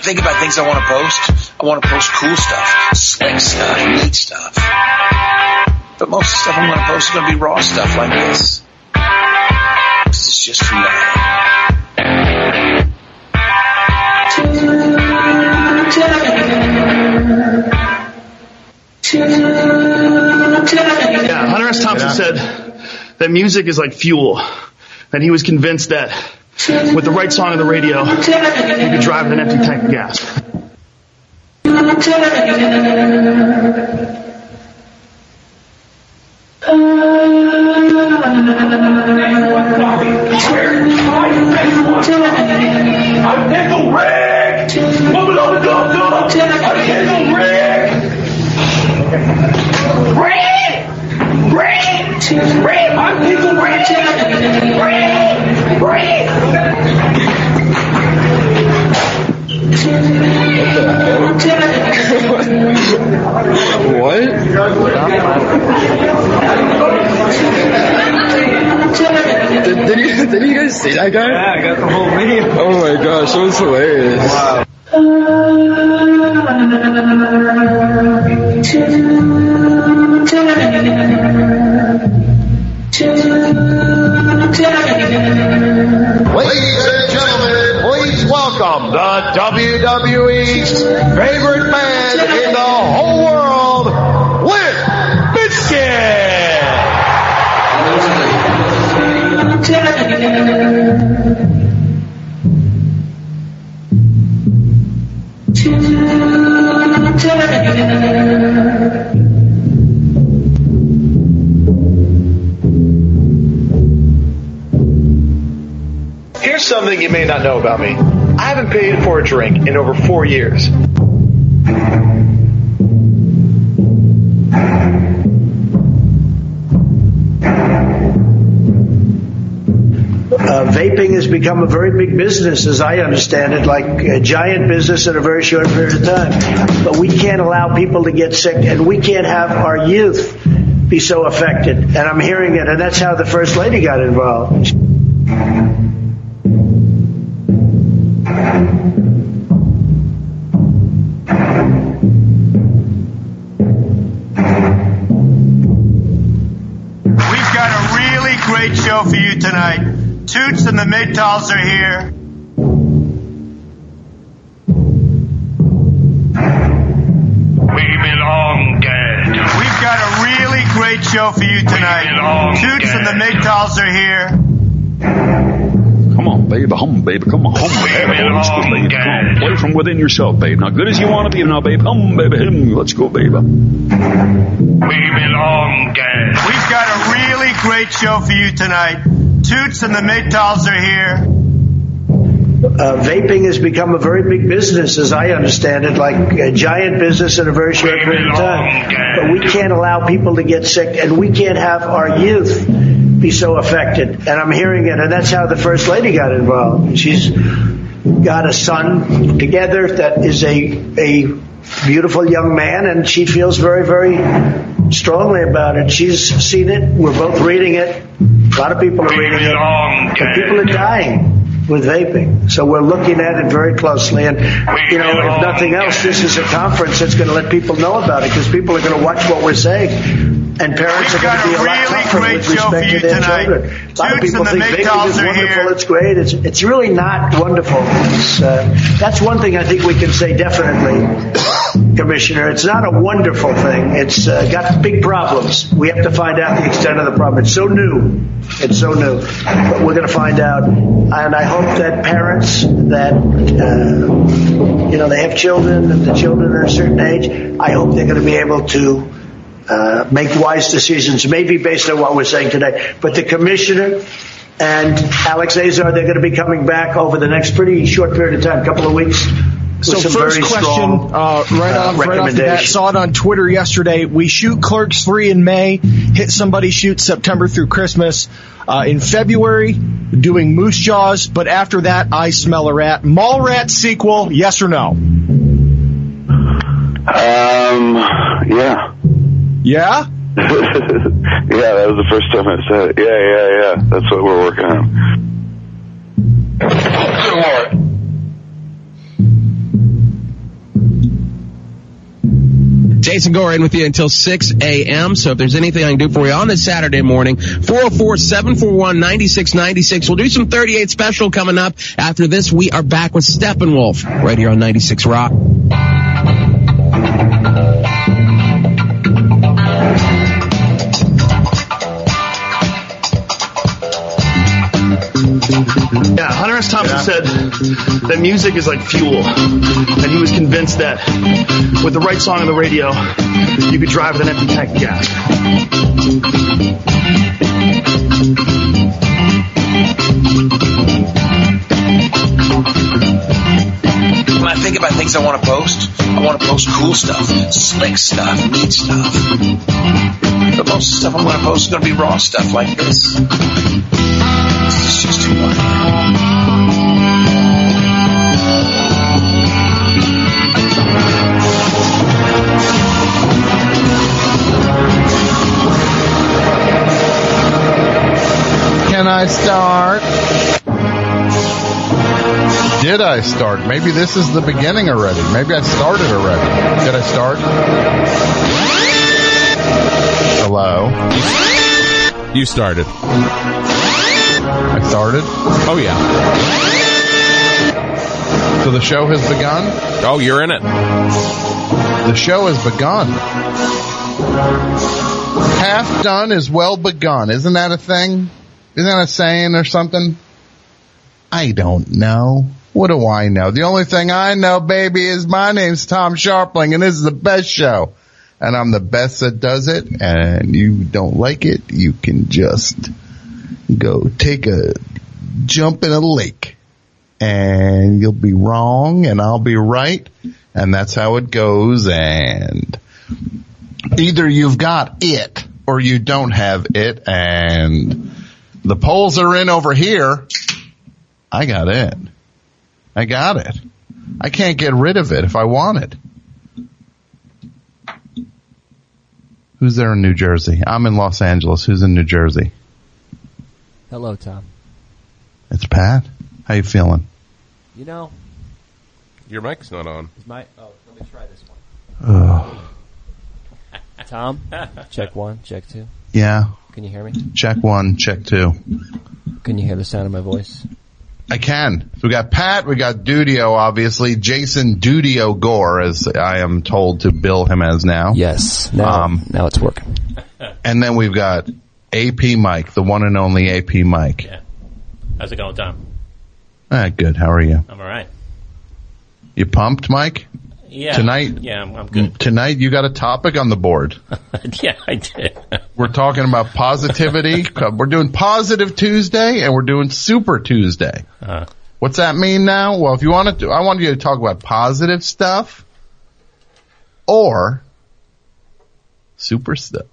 think about things I want to post, I want to post cool stuff, slick stuff, neat stuff. But most of the stuff I'm going to post is going to be raw stuff like this. This is just who I am. Yeah, Hunter S. Thompson said that music is like fuel. And he was convinced that with the right song on the radio, you could drive an empty tank of gas. I'm Pickle Rick! Moving on the dog! I'm Pickle Rick! Rick! I'm Pickle Rick! Rick! What? Did you guys see that guy? Yeah, I got the whole video. Oh my gosh, it was hilarious. Wow. Ladies and gentlemen, please welcome the WWE's favorite man in the whole world, Limp Bizkit! Here's something you may not know about me. I haven't paid for a drink in over 4 years. Vaping has become a very big business, as I understand it, like a giant business in a very short period of time. But we can't allow people to get sick, and we can't have our youth be so affected. And I'm hearing it, and that's how the First Lady got involved. We've got a really great show for you tonight. Toots and the MGTOWs are here. We belong dead. We've got a really great show for you tonight. Toots and the MGTOWs are here. Come on, baby, baby, come on, baby, let's go, baby, come on, play from within yourself, babe. Not good as you want to be now, babe, baby, let's go, baby. We belong dead. We've got a really great show for you tonight. Toots and the MGTOWs are here. Vaping has become a very big business, as I understand it, like a giant business in a very short period of time. But we can't allow people to get sick, and we can't have our youth be so affected. And I'm hearing it, and that's how the First Lady got involved. She's got a son together that is a beautiful young man, and she feels very, very strongly about it. She's seen it. We're both reading it. A lot of people are reading it. And people are dying with vaping. So we're looking at it very closely. And, you know, if nothing else, this is a conference that's going to let people know about it, because people are going to watch what we're saying. And parents are going to be a lot tougher with respect to their children. A lot of people think vaping is wonderful, it's great. It's really not wonderful. That's one thing I think we can say definitely, Commissioner. It's not a wonderful thing. It's got big problems. We have to find out the extent of the problem. It's so new. It's so new. But we're going to find out. And I hope that parents that, you know, they have children, and the children are a certain age, I hope they're going to be able to make wise decisions, maybe based on what we're saying today. But the Commissioner and Alex Azar, they're going to be coming back over the next pretty short period of time, couple of weeks. So first question, right off the bat, saw it on Twitter yesterday. We shoot Clerks 3 in May, Hit Somebody Shoot September through Christmas. In February, doing Moose Jaws, but after that, I Smell a Rat. Mallrats sequel, yes or no? Yeah. Yeah? Yeah, that was the first time I said it. Yeah. That's what we're working on. Jason Gore in with you until 6 a.m. So if there's anything I can do for you on this Saturday morning, 404-741-9696. We'll do some 38 special coming up. After this, we are back with Steppenwolf right here on 96 Rock. Yeah, Hunter S. Thompson said that music is like fuel, and he was convinced that with the right song on the radio, you could drive with an empty tank of gas. When I think about things I want to post cool stuff, slick stuff, neat stuff. But most of the stuff I'm going to post is going to be raw stuff like this. It's just too much. Can I start? Did I start? Maybe this is the beginning already. Maybe I started already. Did I start? Hello? You started. I started? Oh, yeah. So the show has begun? Oh, you're in it. The show has begun. Half done is well begun. Isn't that a thing? Isn't that a saying or something? I don't know. What do I know? The only thing I know, baby, is my name's Tom Sharpling, and this is the best show. And I'm the best that does it, and you don't like it, you can just go take a jump in a lake. And you'll be wrong, and I'll be right, and that's how it goes, and either you've got it, or you don't have it, and the polls are in over here. I got it. I got it. I can't get rid of it if I want it. Who's there in New Jersey? I'm in Los Angeles. Who's in New Jersey? Hello, Tom. It's Pat. How you feeling? You know. Your mic's not on. Let me try this one. Oh. Tom, check 1, check 2. Yeah. Can you hear me? Check 1, check 2. Can you hear the sound of my voice? I can. So we got Pat, we got Dudio, obviously. Jason Dudio Gore, as I am told to bill him as now. Yes. Now it's working. And then we've got AP Mike, the one and only AP Mike. Yeah. How's it going, Tom? Good. How are you? I'm all right. You pumped, Mike? Yeah. Tonight? Yeah, I'm good. Tonight you got a topic on the board. Yeah, I did. We're talking about positivity. We're doing Positive Tuesday and we're doing Super Tuesday. What's that mean now? Well, if you want to, I want you to talk about positive stuff or super stuff.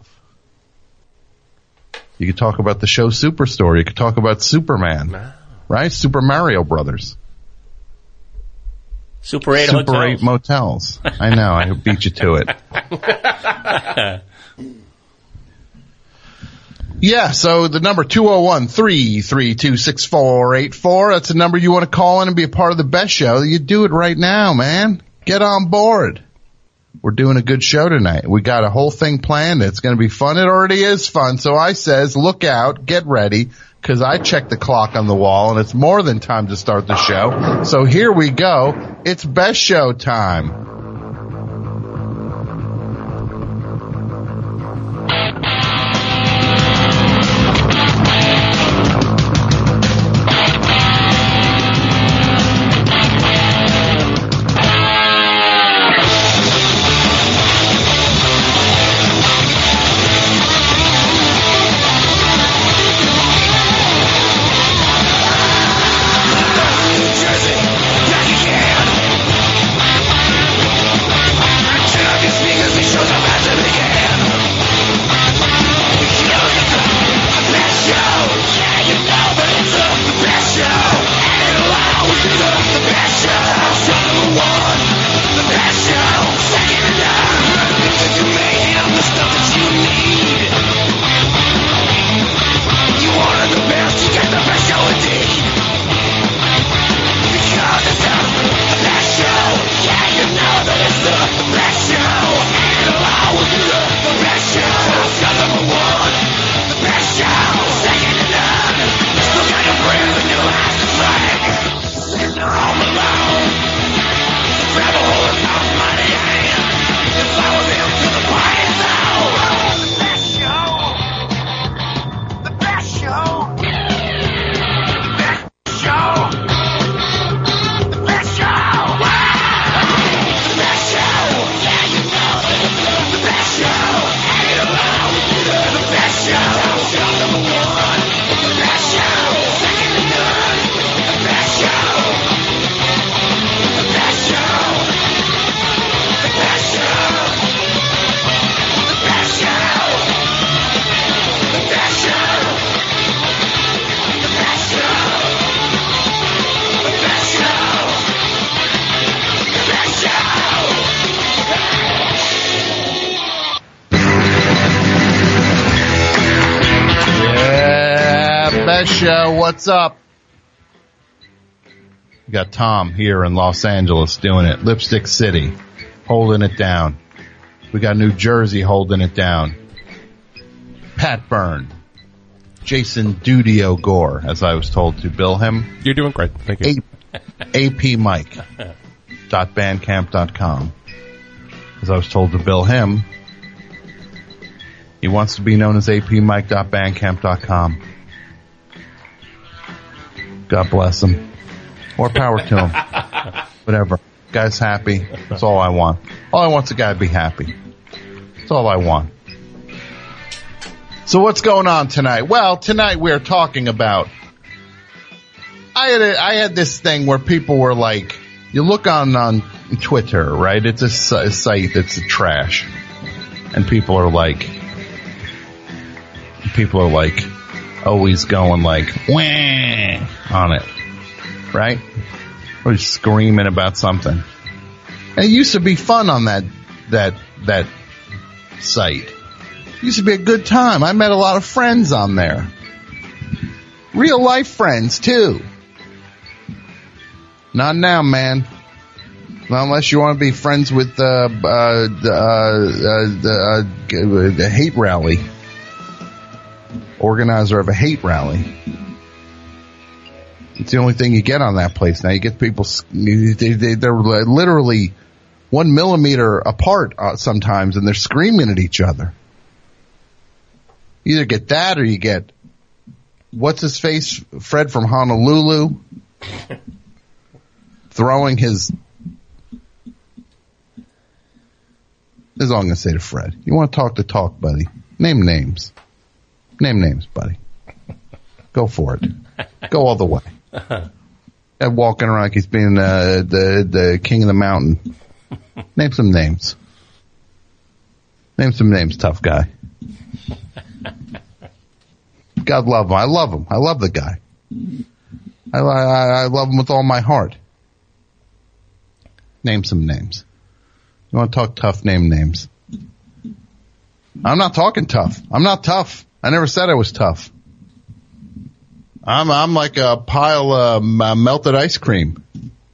You could talk about the show Superstore. You could talk about Superman, right? Super Mario Brothers. Super 8 Super hotels. 8 motels. I know. I beat you to it. Yeah, so the number 201-332-6484. That's the number you want to call in and be a part of the best show. You do it right now, man. Get on board. We're doing a good show tonight. We got a whole thing planned. It's going to be fun. It already is fun. So I says, look out, get ready, because I checked the clock on the wall, and it's more than time to start the show. So here we go. It's best show time. Taz Show. What's up? We got Tom here in Los Angeles doing it. Lipstick City, holding it down. We got New Jersey holding it down. Pat Byrne. Jason Dudio Gore, as I was told to bill him. You're doing great. Thank you. apmike.bandcamp.com. As I was told to bill him. He wants to be known as apmike.bandcamp.com. God bless him. More power to him. Whatever. Guy's happy. That's all I want. All I want is a guy to be happy. That's all I want. So what's going on tonight? Well, tonight we're talking about... I had this thing where people were like... You look on Twitter, right? It's a site that's trash. And people are like... always going like, wah, on it. Right? Or screaming about something. And it used to be fun on that site. It used to be a good time. I met a lot of friends on there. Real life friends too. Not now, man. Not unless you want to be friends with the hate rally. Organizer of a hate rally. It's the only thing you get on that place. Now you get people, they're literally 1 millimeter apart sometimes, and they're screaming at each other. You either get that or you get, what's his face, Fred from Honolulu, throwing his, this is all I'm going to say to Fred. You want to talk, buddy. Name names. Name names, buddy. Go for it. Go all the way. And walking around like he's being the king of the mountain. Name some names. Name some names, tough guy. God love him. I love him. I love the guy. I love him with all my heart. Name some names. You want to talk tough, name names. I'm not talking tough. I'm not tough. I never said I was tough. I'm like a pile of melted ice cream.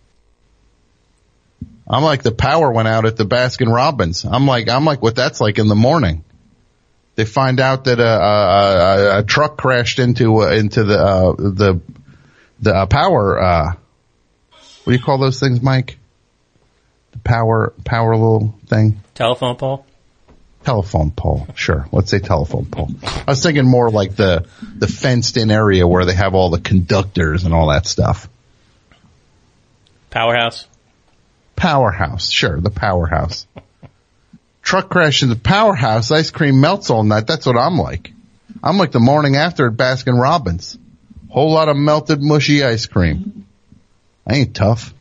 I'm like the power went out at the Baskin Robbins. I'm like what that's like in the morning. They find out that a truck crashed into the power. What do you call those things, Mike? The power little thing. Telephone pole. Telephone pole, sure. Let's say telephone pole. I was thinking more like the fenced-in area where they have all the conductors and all that stuff. Powerhouse. Powerhouse, sure, the powerhouse. Truck crash in the powerhouse, ice cream melts all night. That's what I'm like. I'm like the morning after at Baskin Robbins. Whole lot of melted, mushy ice cream. I ain't tough.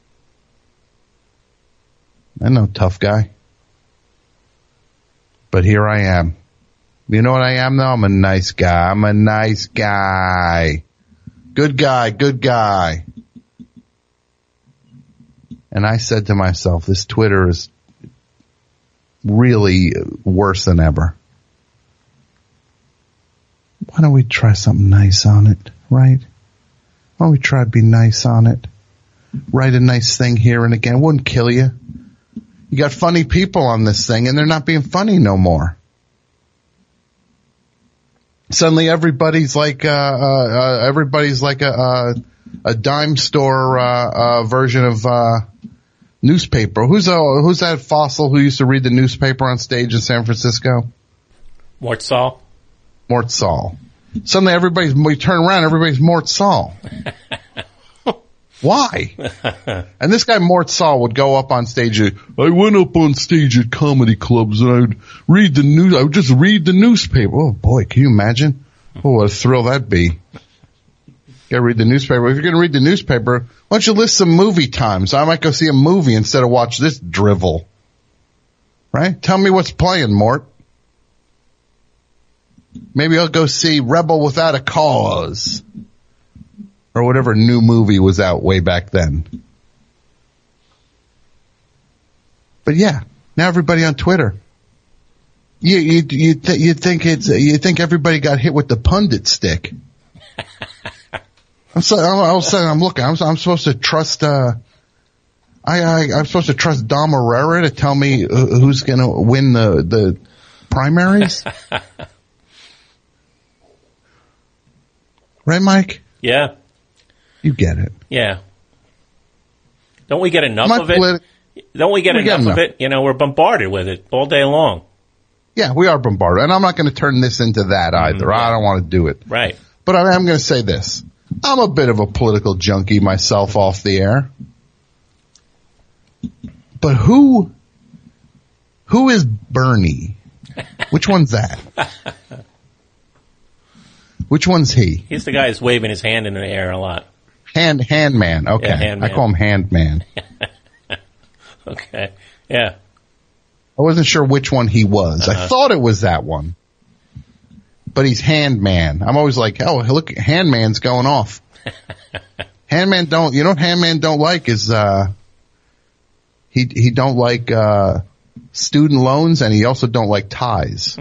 I'm no tough guy. But here I am. You know what I am, though? I'm a nice guy. I'm a nice guy. Good guy, good guy. And I said to myself, this Twitter is really worse than ever. Why don't we try something nice on it, right? Why don't we try to be nice on it? Write a nice thing here and again. It wouldn't kill you. You got funny people on this thing, and they're not being funny no more. Suddenly, everybody's like a dime store version of newspaper. Who's that fossil who used to read the newspaper on stage in San Francisco? Mort Saul. Mort Saul. Suddenly, we turn around, everybody's Mort Saul. Why? And this guy Mort Saul would go up on stage. I went up on stage at comedy clubs and I would read the news. I would just read the newspaper. Oh boy, can you imagine? Oh, what a thrill that'd be. You gotta read the newspaper. If you're gonna read the newspaper, why don't you list some movie times? I might go see a movie instead of watch this drivel. Right? Tell me what's playing, Mort. Maybe I'll go see Rebel Without a Cause. Or whatever new movie was out way back then. But yeah, now everybody on Twitter. You think everybody got hit with the pundit stick. I'm supposed to trust, I'm supposed to trust Dom Herrera to tell me who's going to win the primaries? Right, Mike? Yeah. You get it. Yeah. Don't we get enough of it? Don't we get enough of it? You know, we're bombarded with it all day long. Yeah, we are bombarded. And I'm not going to turn this into that either. I don't want to do it. Right. But I am going to say this. I'm a bit of a political junkie myself off the air. But who is Bernie? Which one's that? Which one's he? He's the guy who's waving his hand in the air a lot. Hand man. Okay. Yeah, hand man. I call him Hand Man. Okay. Yeah. I wasn't sure which one he was. I thought it was that one. But he's Hand Man. I'm always like, oh, look, Hand Man's going off. Hand Man you know what Hand Man don't like is, he don't like, student loans, and he also don't like ties.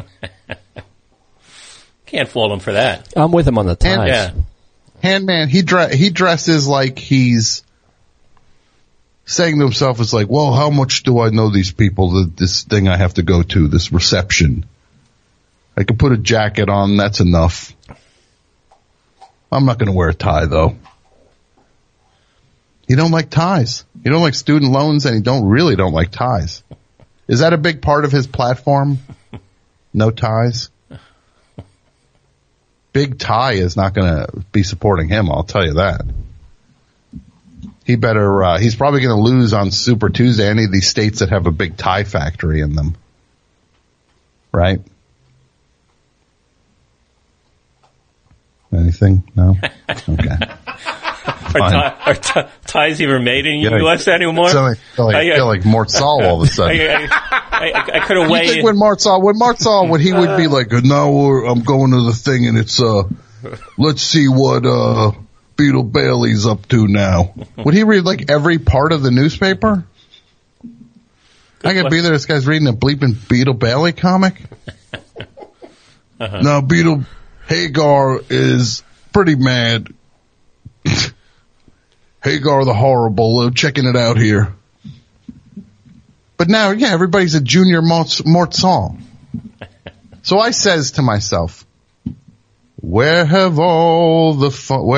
Can't fault him for that. I'm with him on the ties. Hand Man, he dresses like he's saying to himself, it's like, well, how much do I know these people, this thing I have to go to, this reception? I can put a jacket on, that's enough. I'm not going to wear a tie, though. You don't like ties. You don't like student loans, and you really don't like ties. Is that a big part of his platform? No ties? Big Tie is not going to be supporting him, I'll tell you that. He better, he's probably going to lose on Super Tuesday, any of these states that have a big tie factory in them. Right? Anything? No? Okay. Are ties even made in the U.S. anymore? I feel like Mort Saul all of a sudden. I could have waited. You think when Mort Saul, he would be like, now I'm going to the thing and it's, let's see what, Beetle Bailey's up to now. Would he read like every part of the newspaper? I could be there, this guy's reading a bleeping Beetle Bailey comic. Now Hagar is pretty mad. Hagar the Horrible, checking it out here. But now, everybody's a junior Mort Saul. So I says to myself, where has all the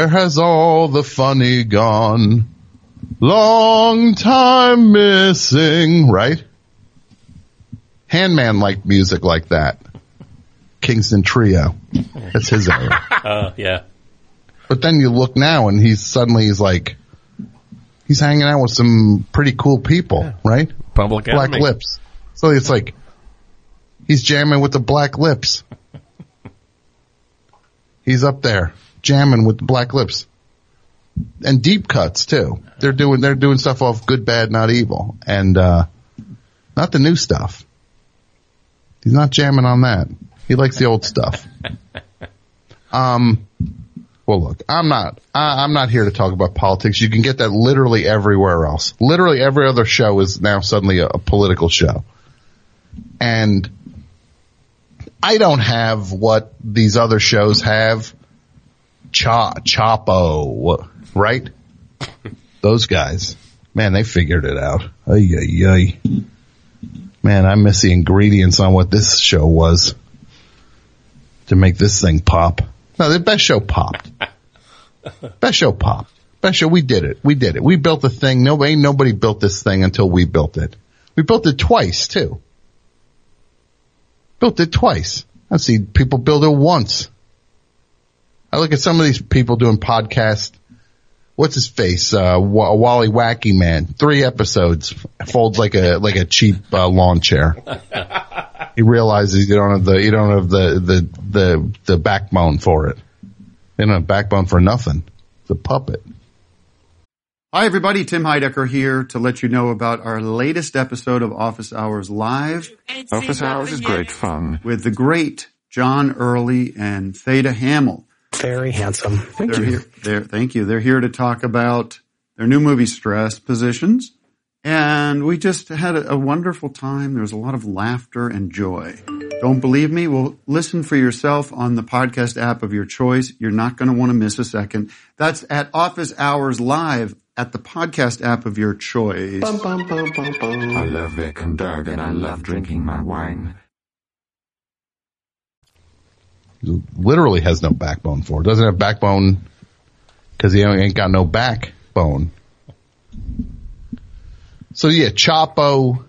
funny gone? Long time missing, right? Handman liked music like that. Kingston Trio. That's his era. Yeah. But then you look now and he's like, he's hanging out with some pretty cool people, right? Public Black Enemy. Lips. So it's like, he's jamming with the Black Lips. He's up there jamming with the Black Lips. And deep cuts too. They're doing stuff off Good, Bad, Not Evil. And, not the new stuff. He's not jamming on that. He likes the old stuff. Well, look, I'm not here to talk about politics. You can get that literally everywhere else. Literally every other show is now suddenly a political show. And I don't have what these other shows have. Chapo, right? Those guys. Man, they figured it out. Ay, ay, ay. Man, I miss the ingredients on what this show was to make this thing pop. No, the best show popped. Best show popped. Best show, we did it. We built the thing. Nobody built this thing until we built it. We built it twice, too. Built it twice. I've seen people build it once. I look at some of these people doing podcasts. What's his face? Wally Wacky Man. 3 episodes. Folds like a cheap lawn chair. He realizes you don't have the backbone for it. You don't have backbone for nothing. It's a puppet. Hi everybody, Tim Heidecker here to let you know about our latest episode of Office Hours Live. Office Hours is great fun. With the great John Early and Theda Hamill. Very handsome. Thank you. Thank you. They're here to talk about their new movie, Stress Positions. And we just had a wonderful time. There was a lot of laughter and joy. Don't believe me? Well, listen for yourself on the podcast app of your choice. You're not going to want to miss a second. That's at Office Hours Live at the podcast app of your choice. I love Vic and Doug, and I love drinking my wine. Literally has no backbone for it. Doesn't have backbone because he ain't got no backbone. So yeah, Chapo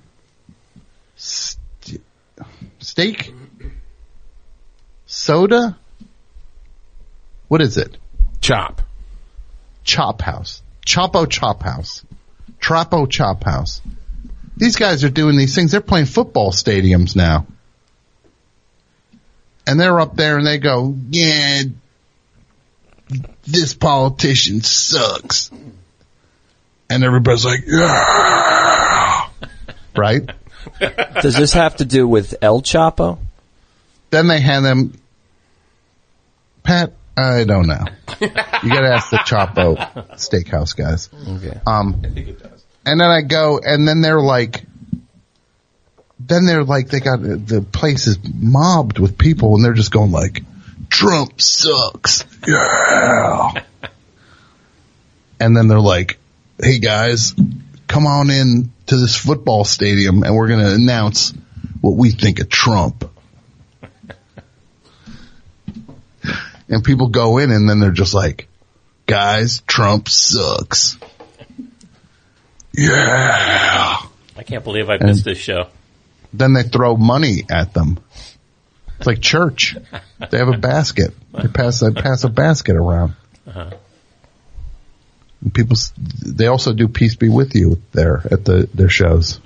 steak soda. What is it? Chop House. Chapo Chop House. Trapo Chop House. These guys are doing these things. They're playing football stadiums now. And they're up there and they go, yeah, this politician sucks. And everybody's like, yeah. Right? Does this have to do with El Chapo? Then they hand them, Pat, I don't know. You gotta ask the Chapo Steakhouse guys. Okay. I think it does. And then I go, and then they're like, they got, the place is mobbed with people and they're just going like, Trump sucks. Yeah. And then they're like, hey guys, come on in to this football stadium and we're going to announce what we think of Trump. And people go in and then they're just like, guys, Trump sucks. Yeah. I can't believe I missed this show. Then they throw money at them. It's like church. They have a basket. They pass a basket around. Uh-huh. And people, they also do Peace Be With You there at their shows.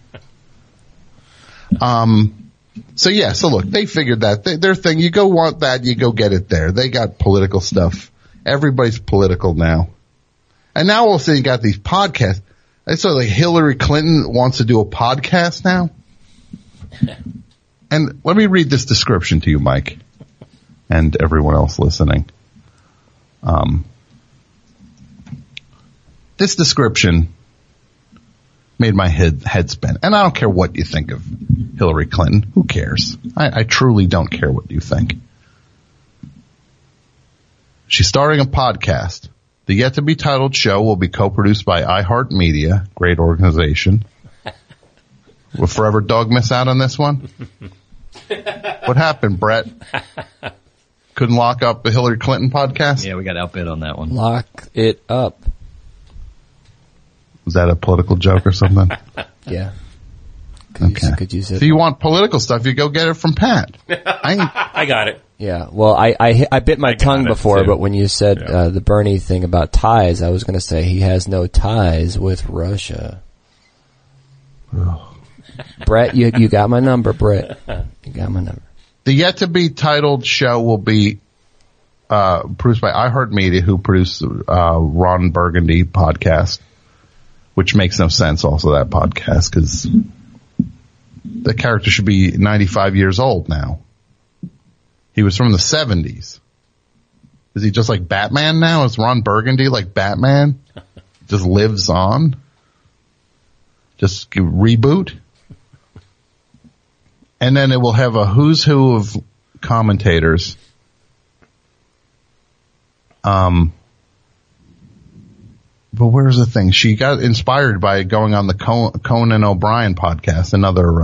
So look, they figured that their thing, you go want that, you go get it there. They got political stuff. Everybody's political now. And now all of a sudden you got these podcasts. I saw like Hillary Clinton wants to do a podcast now. And let me read this description to you, Mike, and everyone else listening. This description made my head spin. And I don't care what you think of Hillary Clinton. Who cares? I truly don't care what you think. She's starting a podcast. The yet-to-be-titled show will be co-produced by iHeartMedia, great organization. Will Forever Dog miss out on this one? What happened, Brett? Couldn't lock up the Hillary Clinton podcast? Yeah, we got outbid on that one. Lock it up. Was that a political joke or something? Yeah. Could use it. If you want political stuff, you go get it from Pat. I got it. Yeah. Well, I bit my tongue before, but when you said the Bernie thing about ties, I was going to say he has no ties with Russia. Brett, you got my number, Brett. You got my number. The yet-to-be-titled show will be produced by iHeartMedia, who produced Ron Burgundy podcast, which makes no sense also, that podcast, because the character should be 95 years old now. He was from the 70s. Is he just like Batman now? Is Ron Burgundy like Batman? Just lives on? Just reboot? And then it will have a who's who of commentators. But where's the thing? She got inspired by going on the Conan O'Brien podcast,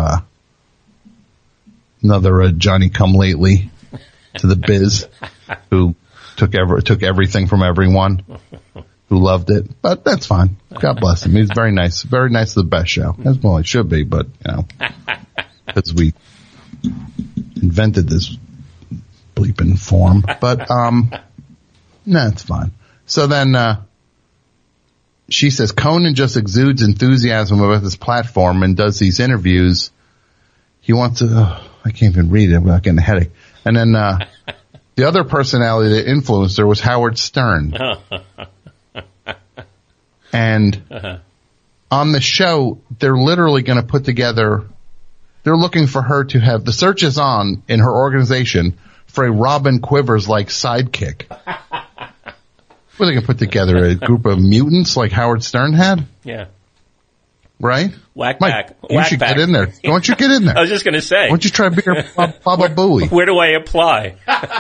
another Johnny Come Lately to the biz, who took everything from everyone, who loved it. But that's fine. God bless him. He's very nice, the best show. As well, it should be, but because we invented this bleeping form. But it's fine. So then she says Conan just exudes enthusiasm about this platform and does these interviews. He wants to, I can't even read it without getting a headache. And then the other personality that influenced her was Howard Stern. And on the show, they're literally going to put together, they're looking for her to have, the search is on in her organization for a Robin Quivers-like sidekick. Were they going to put together a group of mutants like Howard Stern had? Yeah. Right? Whack Mike, pack. You should get in there. Why don't you get in there? I was just going to say. Why don't you try being Baba Booey? Where do I apply?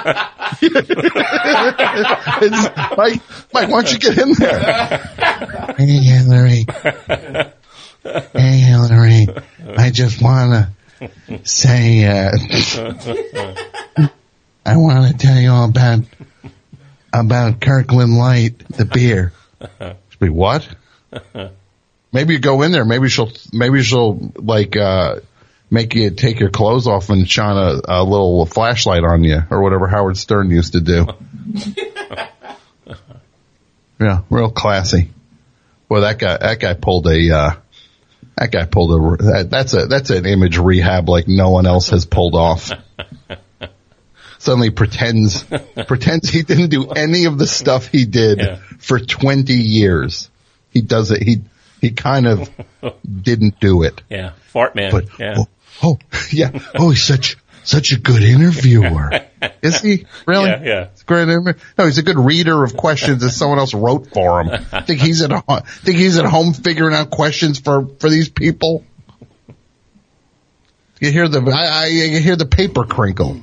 Mike, why don't you get in there? Hey, Hillary. Hey, Hillary. I just want to say, I want to tell you all about Kirkland Light, the beer. Be what? Maybe you go in there. Maybe she'll like make you take your clothes off and shine a little flashlight on you, or whatever Howard Stern used to do. Yeah, real classy. Well, that guy pulled that's an image rehab like no one else has pulled off. Suddenly pretends he didn't do any of the stuff he did for 20 years. He does it. He kind of didn't do it. Yeah. Fart man. But, yeah. Yeah. Oh, he's such a good interviewer. Is he? Really? Yeah. It's a great interviewer. No, he's a good reader of questions that someone else wrote for him. Think he's at home figuring out questions for these people? You hear you hear the paper crinkle.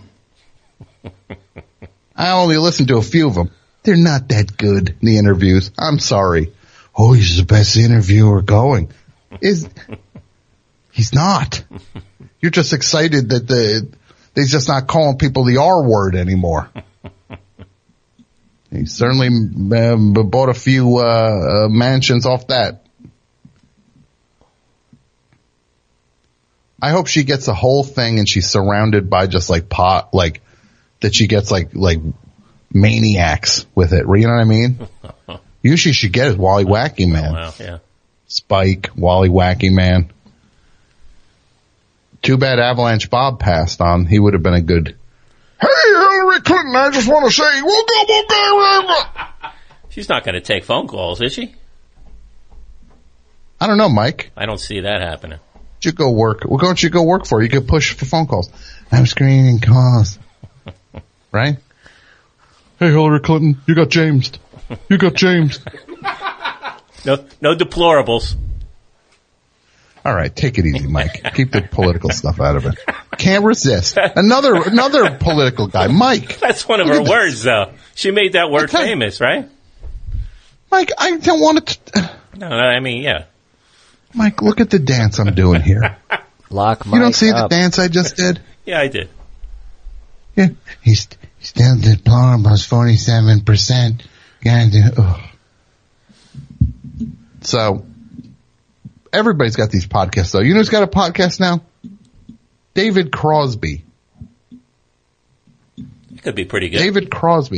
I only listened to a few of them. They're not that good, the interviews. I'm sorry. Oh, he's the best interviewer going. He's not. You're just excited that they're just not calling people the R word anymore. He certainly bought a few mansions off that. I hope she gets the whole thing and she's surrounded by just like that she gets like maniacs with it. You know what I mean? Usually she gets Wally Wacky Man. Oh, wow, yeah. Spike, Wally Wacky Man. Too bad Avalanche Bob passed on. He would have been a good. Hey, Hillary Clinton, I just want to say, she's not going to take phone calls, is she? I don't know, Mike. I don't see that happening. You go work. Well, don't you go work for? You could push for phone calls. I'm screening calls. Right? Hey, Hillary Clinton, you got Jamesed. You got Jamesed. No deplorables. All right, take it easy, Mike. Keep the political stuff out of it. Can't resist. Another political guy, Mike. That's one of her words, though. She made that word famous, right? Mike, I don't want to. No, I mean, yeah. Mike, look at the dance I'm doing here. Lock Mike You don't see up. the dance I just did? Yeah, I did. Yeah, he's still deplorables, 47%. So, everybody's got these podcasts, though. You know who's got a podcast now? David Crosby. It could be pretty good. David Crosby.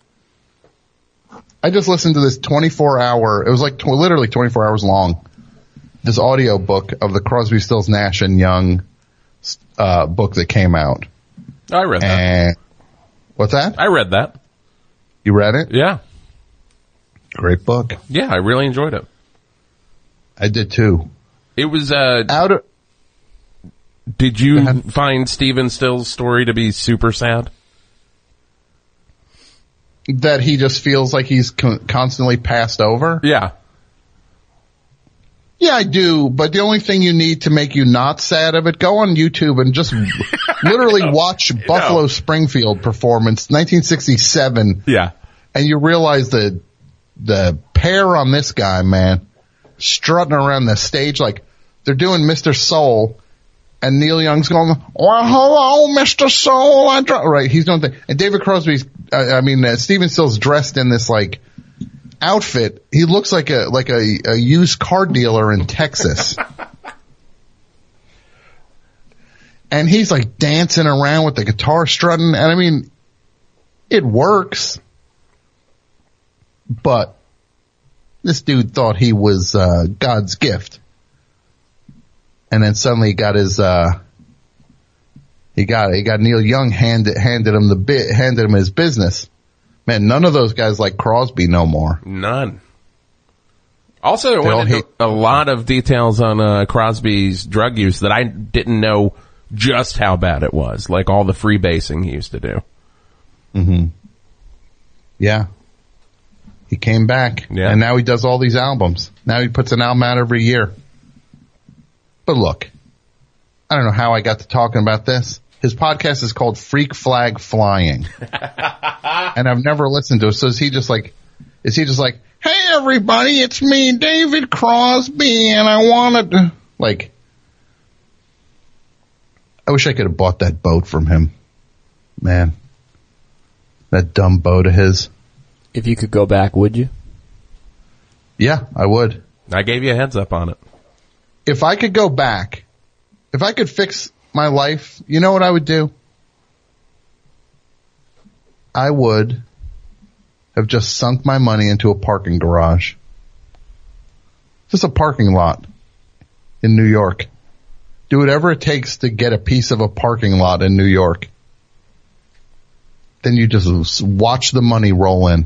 I just listened to this 24-hour, it was like literally 24 hours long, this audio book of the Crosby, Stills, Nash and Young book that came out. I read that. What's that? I read that. You read it? Yeah. Great book. Yeah, I really enjoyed it. I did too. It was out of. Did you find Stephen Stills' story to be super sad? That he just feels like he's constantly passed over? Yeah. Yeah, I do, but the only thing you need to make you not sad of it, go on YouTube and just literally watch Buffalo Springfield performance, 1967. Yeah. And you realize the pair on this guy, man, strutting around the stage like they're doing Mr. Soul, and Neil Young's going, well, hello, Mr. Soul. Right, he's doing things. And David Crosby's, Stephen Stills dressed in this like outfit. He looks like a used car dealer in Texas. And he's like dancing around with the guitar strutting. And I mean, it works. But this dude thought he was God's gift. And then suddenly he got his he got Neil Young handed him his business. Man, none of those guys like Crosby no more. None. Also, it went into a lot of details on Crosby's drug use that I didn't know just how bad it was. Like all the freebasing he used to do. Mm-hmm. Yeah. He came back. Yeah. And now he does all these albums. Now he puts an album out every year. But look, I don't know how I got to talking about this. His podcast is called Freak Flag Flying. And I've never listened to it. So is he just like, hey everybody, it's me, David Crosby, and I wanted to, like, I wish I could have bought that boat from him. Man. That dumb boat of his. If you could go back, would you? Yeah, I would. I gave you a heads up on it. If I could go back, if I could fix my life, you know what I would do? I would have just sunk my money into a parking garage. Just a parking lot in New York. Do whatever it takes to get a piece of a parking lot in New York. Then you just watch the money roll in.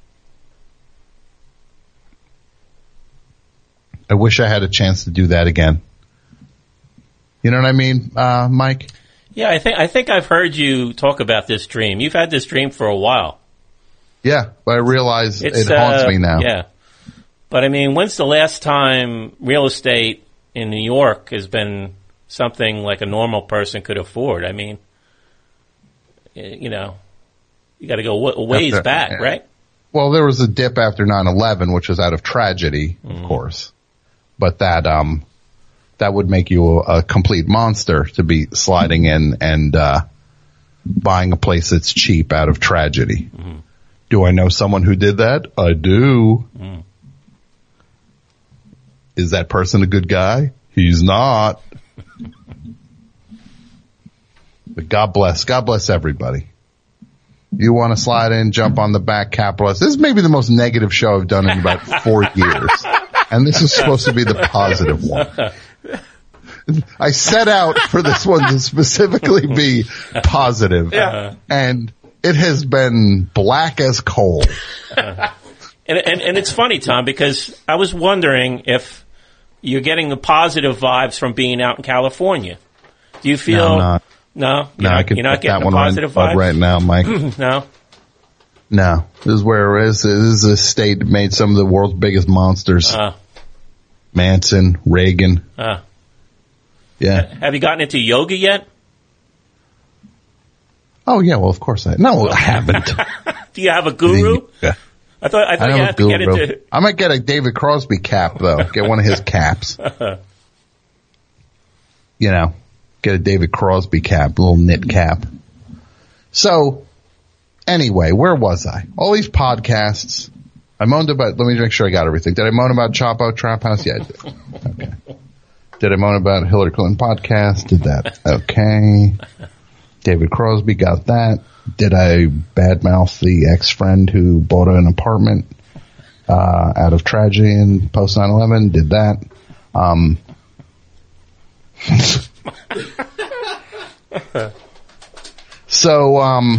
I wish I had a chance to do that again. You know what I mean, Mike? Yeah, I think I've heard you talk about this dream. You've had this dream for a while. Yeah, but I realize it haunts me now. Yeah. But I mean, when's the last time real estate in New York has been something like a normal person could afford? I mean, you know, you got to go a ways back, right? Well, there was a dip after 9/11, which was out of tragedy, of course. But that would make you a complete monster to be sliding in and buying a place that's cheap out of tragedy. Mm-hmm. Do I know someone who did that? I do. Mm. Is that person a good guy? He's not. But God bless everybody. You want to slide in, jump on the back, capitalist. This is maybe the most negative show I've done in about 4 years. And this is supposed to be the positive one. I set out for this one to specifically be positive. Yeah. And it has been black as coal. And it's funny, Tom, because I was wondering if you're getting the positive vibes from being out in California. Do you feel... No, I'm not. No? You're not getting the positive vibes? Right now, Mike. No? No. This is where it is. This is a state that made some of the world's biggest monsters. Manson, Reagan. Yeah. Have you gotten into yoga yet? Oh, yeah, well, of course I haven't. Do you have a guru? Yeah. I thought you had to get into... I might get a David Crosby cap, though. Get one of his caps. You know, get a David Crosby cap, a little knit cap. So, anyway, where was I? All these podcasts. I moaned about... Let me make sure I got everything. Did I moan about Chapo Trap House? Yeah, I did. Okay. Did I moan about Hillary Clinton podcast? Did that. Okay. David Crosby, got that. Did I badmouth the ex-friend who bought an apartment out of tragedy in post 9/11? Did that. So,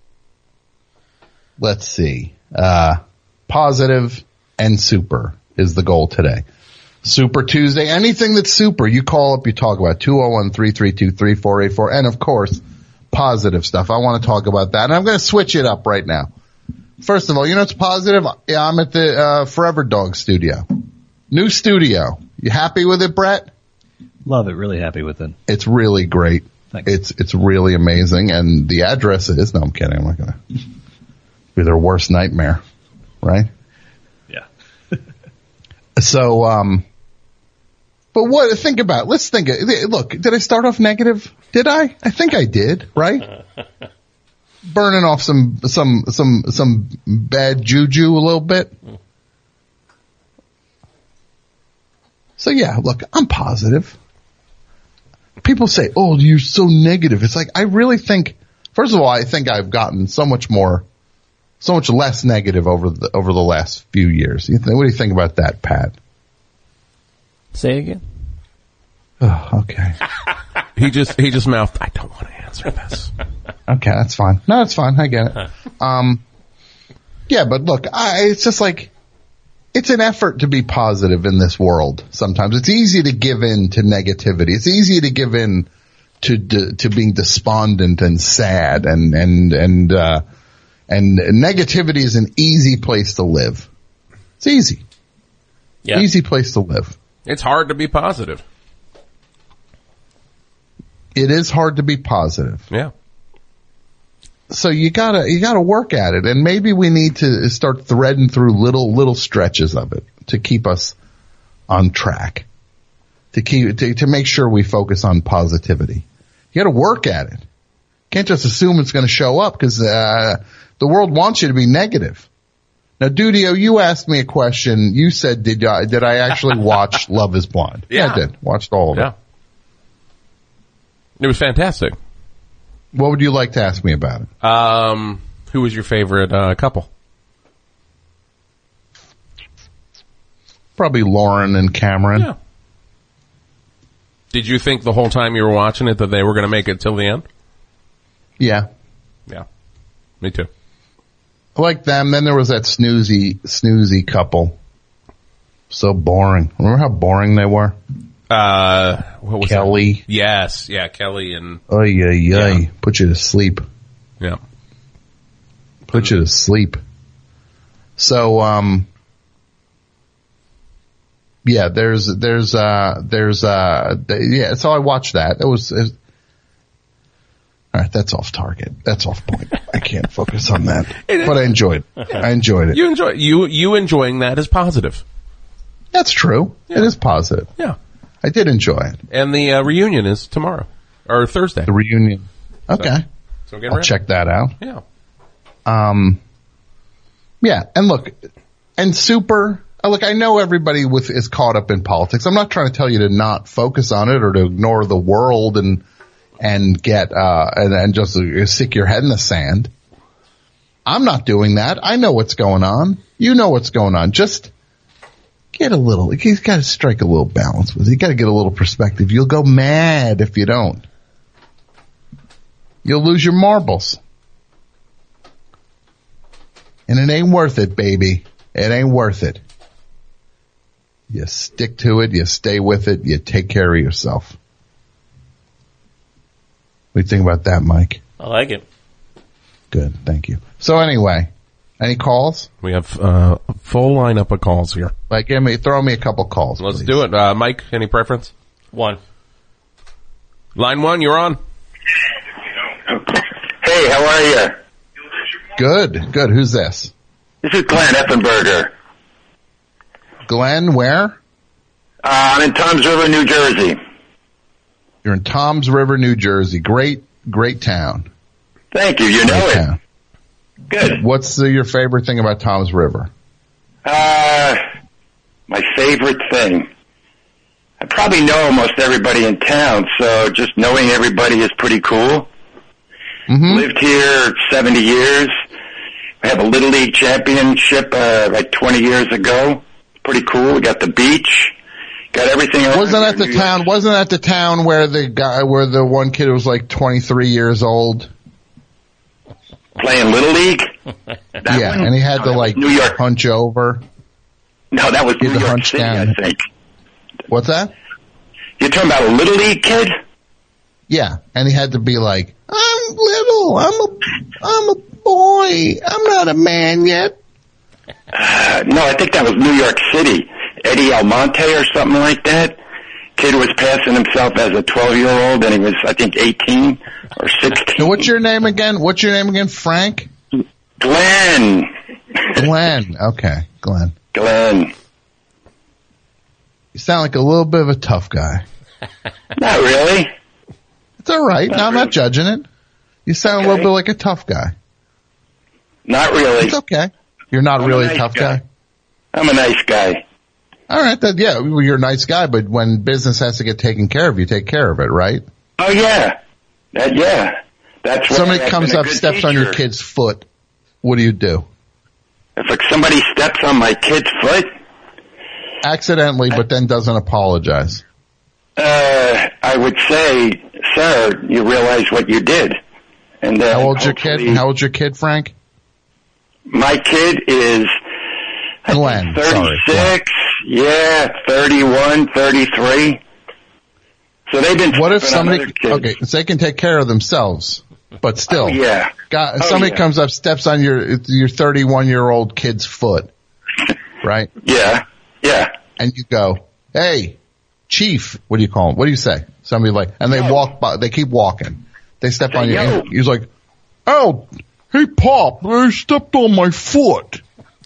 let's see. Positive and super is the goal today. Super Tuesday, anything that's super, you call up, you talk about 201-332-3484, and of course, positive stuff. I want to talk about that, and I'm going to switch it up right now. First of all, you know what's positive? Yeah, I'm at the Forever Dog studio. New studio. You happy with it, Brett? Love it. Really happy with it. It's really great. Thanks. It's really amazing, and the address is, no, I'm kidding, I'm not going to be their worst nightmare, right? Yeah. So, but what, think about it. Let's think, look, did I start off negative? Did I? I think I did, right? Burning off some bad juju a little bit. So yeah, look, I'm positive. People say, oh, you're so negative. It's like, I really think, first of all, I think I've gotten so much less negative over the last few years. What do you think about that, Pat? Say it again. Oh, okay. He just mouthed, I don't want to answer this. Okay, that's fine. No, it's fine. I get it. Yeah, but look, it's just like, it's an effort to be positive in this world. Sometimes it's easy to give in to negativity. It's easy to give in to being despondent and sad and negativity is an easy place to live. It's easy. Yeah. Easy place to live. It's hard to be positive. It is hard to be positive. Yeah. So you gotta work at it, and maybe we need to start threading through little stretches of it to keep us on track, to make sure we focus on positivity. You gotta work at it. Can't just assume it's gonna show up, because, the world wants you to be negative. Now, Dudio, you asked me a question. You said, did I actually watch Love is Blind? Yeah. I did. Watched all of it. It was fantastic. What would you like to ask me about it? Who was your favorite couple? Probably Lauren and Cameron. Yeah. Did you think the whole time you were watching it that they were going to make it till the end? Yeah. Yeah. Me too. I like them. Then there was that snoozy couple. So boring. Remember how boring they were? What was Kelly. That? Yes. Yeah, Kelly and... Yeah. Put you to sleep. Yeah. Put you to sleep. So, yeah, so I watched that. It was all right, that's off target. That's off point. I can't focus on that. But I enjoyed it. I enjoyed it. You enjoying that is positive. That's true. Yeah. It is positive. Yeah. I did enjoy it. And the reunion is tomorrow. Or Thursday. The reunion. Okay. So get I'll ready. check that out. Yeah. Yeah, and look, and look, I know everybody is caught up in politics. I'm not trying to tell you to not focus on it or to ignore the world and get, and just stick your head in the sand. I'm not doing that. I know what's going on. You know what's going on. Just get he's got to strike a little balance with it. You got to get a little perspective. You'll go mad if you don't. You'll lose your marbles. And it ain't worth it, baby. It ain't worth it. You stick to it. You stay with it. You take care of yourself. What do you think about that, Mike? I like it. Good. Thank you. So anyway, any calls? We have a full lineup of calls here. Throw me a couple calls. Let's please. do it. Mike, any preference? One. Line 1, you're on. Hey, how are you? Good. Who's this? This is Glenn Effenberger. Glenn, where? I'm in Toms River, New Jersey. You're in Toms River, New Jersey. Great town. Thank you. You know it. Town. Good. What's your favorite thing about Toms River? My favorite thing. I probably know almost everybody in town, so just knowing everybody is pretty cool. Mm-hmm. Lived here 70 years. I have a Little League championship like 20 years ago. Pretty cool. We got the beach. Got everything. Wasn't that the town where the one kid was like 23 years old? Playing Little League? Yeah, and he had to like New York. hunch over. No, that was New York hunch City, down. I think. What's that? You're talking about a Little League kid? Yeah, and he had to be like, I'm little, I'm a boy, I'm not a man yet. No, I think that was New York City. Eddie Almonte or something like that. Kid was passing himself as a 12-year-old, and he was, I think, 18 or 16. Now, what's your name again? Frank? Glenn. Glenn. Okay, Glenn. Glenn. You sound like a little bit of a tough guy. Not really. It's all right. No, I'm not judging it. You sound a little bit like a tough guy. Not really. It's okay. You're not really a tough guy. I'm a nice guy. All right, then, yeah, you're a nice guy, but when business has to get taken care of, you take care of it, right? Oh, yeah. Yeah. That's why somebody I've comes been a up, good steps on teacher. your kid's foot. What do you do? If like somebody steps on my kid's foot? Accidentally, but then doesn't apologize. I would say, sir, you realize what you did. And How old's your kid? How old's your kid, Frank? My kid is Glenn, 36, yeah, 31, 33. So they've been. What if somebody? Okay, so they can take care of themselves, but still, yeah. Somebody comes up, steps on your 31-year-old kid's foot, right? Yeah. And you go, "Hey, Chief, what do you call him? What do you say? Somebody like, and they walk by, they keep walking. They step on you. And he's like, oh, hey, Pop, they stepped on my foot.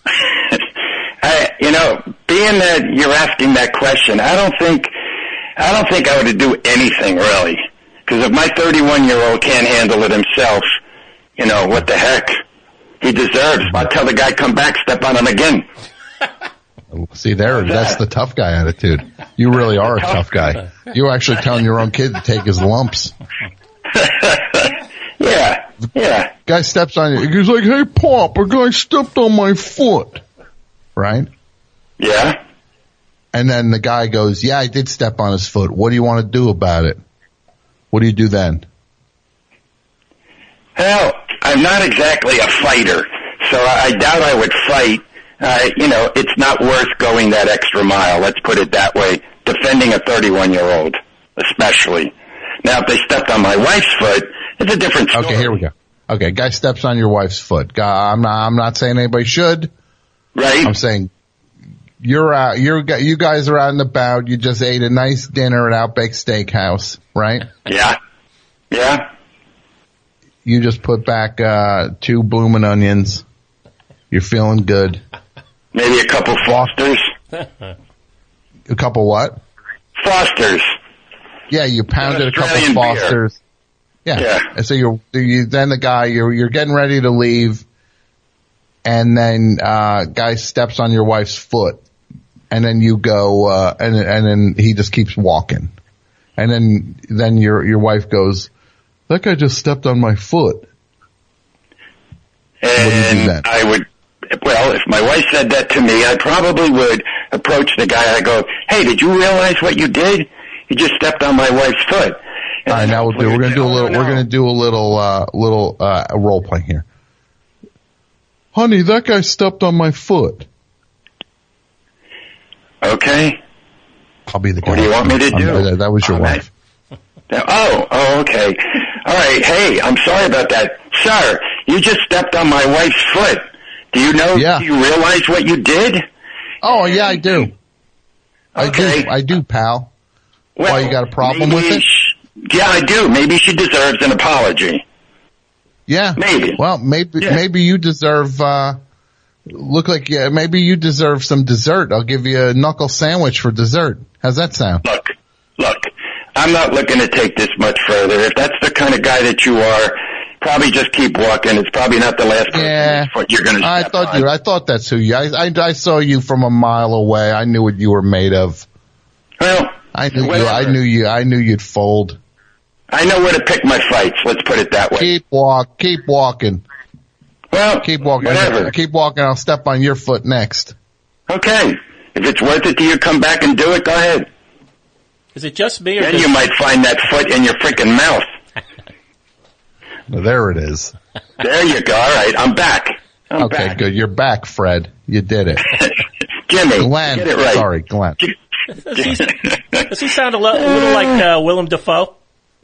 Being that you're asking that question, I don't think I would do anything really. Because if my 31-year-old can't handle it himself, what the heck? He deserves. I'll tell the guy, come back, step on him again. See that's the tough guy attitude. You really are a tough guy. You're actually telling your own kid to take his lumps. Yeah. Guy steps on you. He's like, hey, Pop, a guy stepped on my foot. Right? Yeah. And then the guy goes, yeah, I did step on his foot. What do you want to do about it? What do you do then? Well, I'm not exactly a fighter, so I doubt I would fight. It's not worth going that extra mile, let's put it that way, defending a 31-year-old, especially. Now, if they stepped on my wife's foot, it's a different story. Okay, here we go. Okay, guy steps on your wife's foot. I'm not saying anybody should. Right. I'm saying you're out. You guys are out and about. You just ate a nice dinner at Outback Steakhouse, right? Yeah. You just put back 2 bloomin' onions. You're feeling good. Maybe a couple Fosters. A couple what? Fosters. Yeah, you pounded a couple Fosters. Yeah. And so you then the guy you're getting ready to leave, and then guy steps on your wife's foot, and then you go and then he just keeps walking, and then your wife goes, that guy just stepped on my foot. And what do you do then? I would. Well, if my wife said that to me, I probably would approach the guy. I go, hey, did you realize what you did? You just stepped on my wife's foot. All right, now we're going to do a little role play here. Honey, that guy stepped on my foot. Okay. I'll be the guy. What do you want me to do? That was your wife. Oh, okay. All right. Hey, I'm sorry about that. Sir, you just stepped on my wife's foot. Do you know, do you realize what you did? Oh, yeah, I do. Okay. I do, pal. Well, why, you got a problem with it? Yeah, I do. Maybe she deserves an apology. Yeah. Maybe. Well, maybe you deserve, maybe you deserve some dessert. I'll give you a knuckle sandwich for dessert. How's that sound? Look, I'm not looking to take this much further. If that's the kind of guy that you are, probably just keep walking. It's probably not the last foot you're going to step on. I thought that's who you. I saw you from a mile away. I knew what you were made of. Well, I knew you'd fold. I know where to pick my fights. Let's put it that way. Keep walking. Well, keep walking. Whatever. Keep walking. I'll step on your foot next. Okay. If it's worth it to you, come back and do it. Go ahead. Is it just me, or then you might find that foot in your freaking mouth? Well, there it is. There you go. All right, I'm back. Okay, good. You're back, Fred. You did it. Jimmy, Glenn. get it right. Sorry, Glenn. Does he sound a little like Willem Dafoe?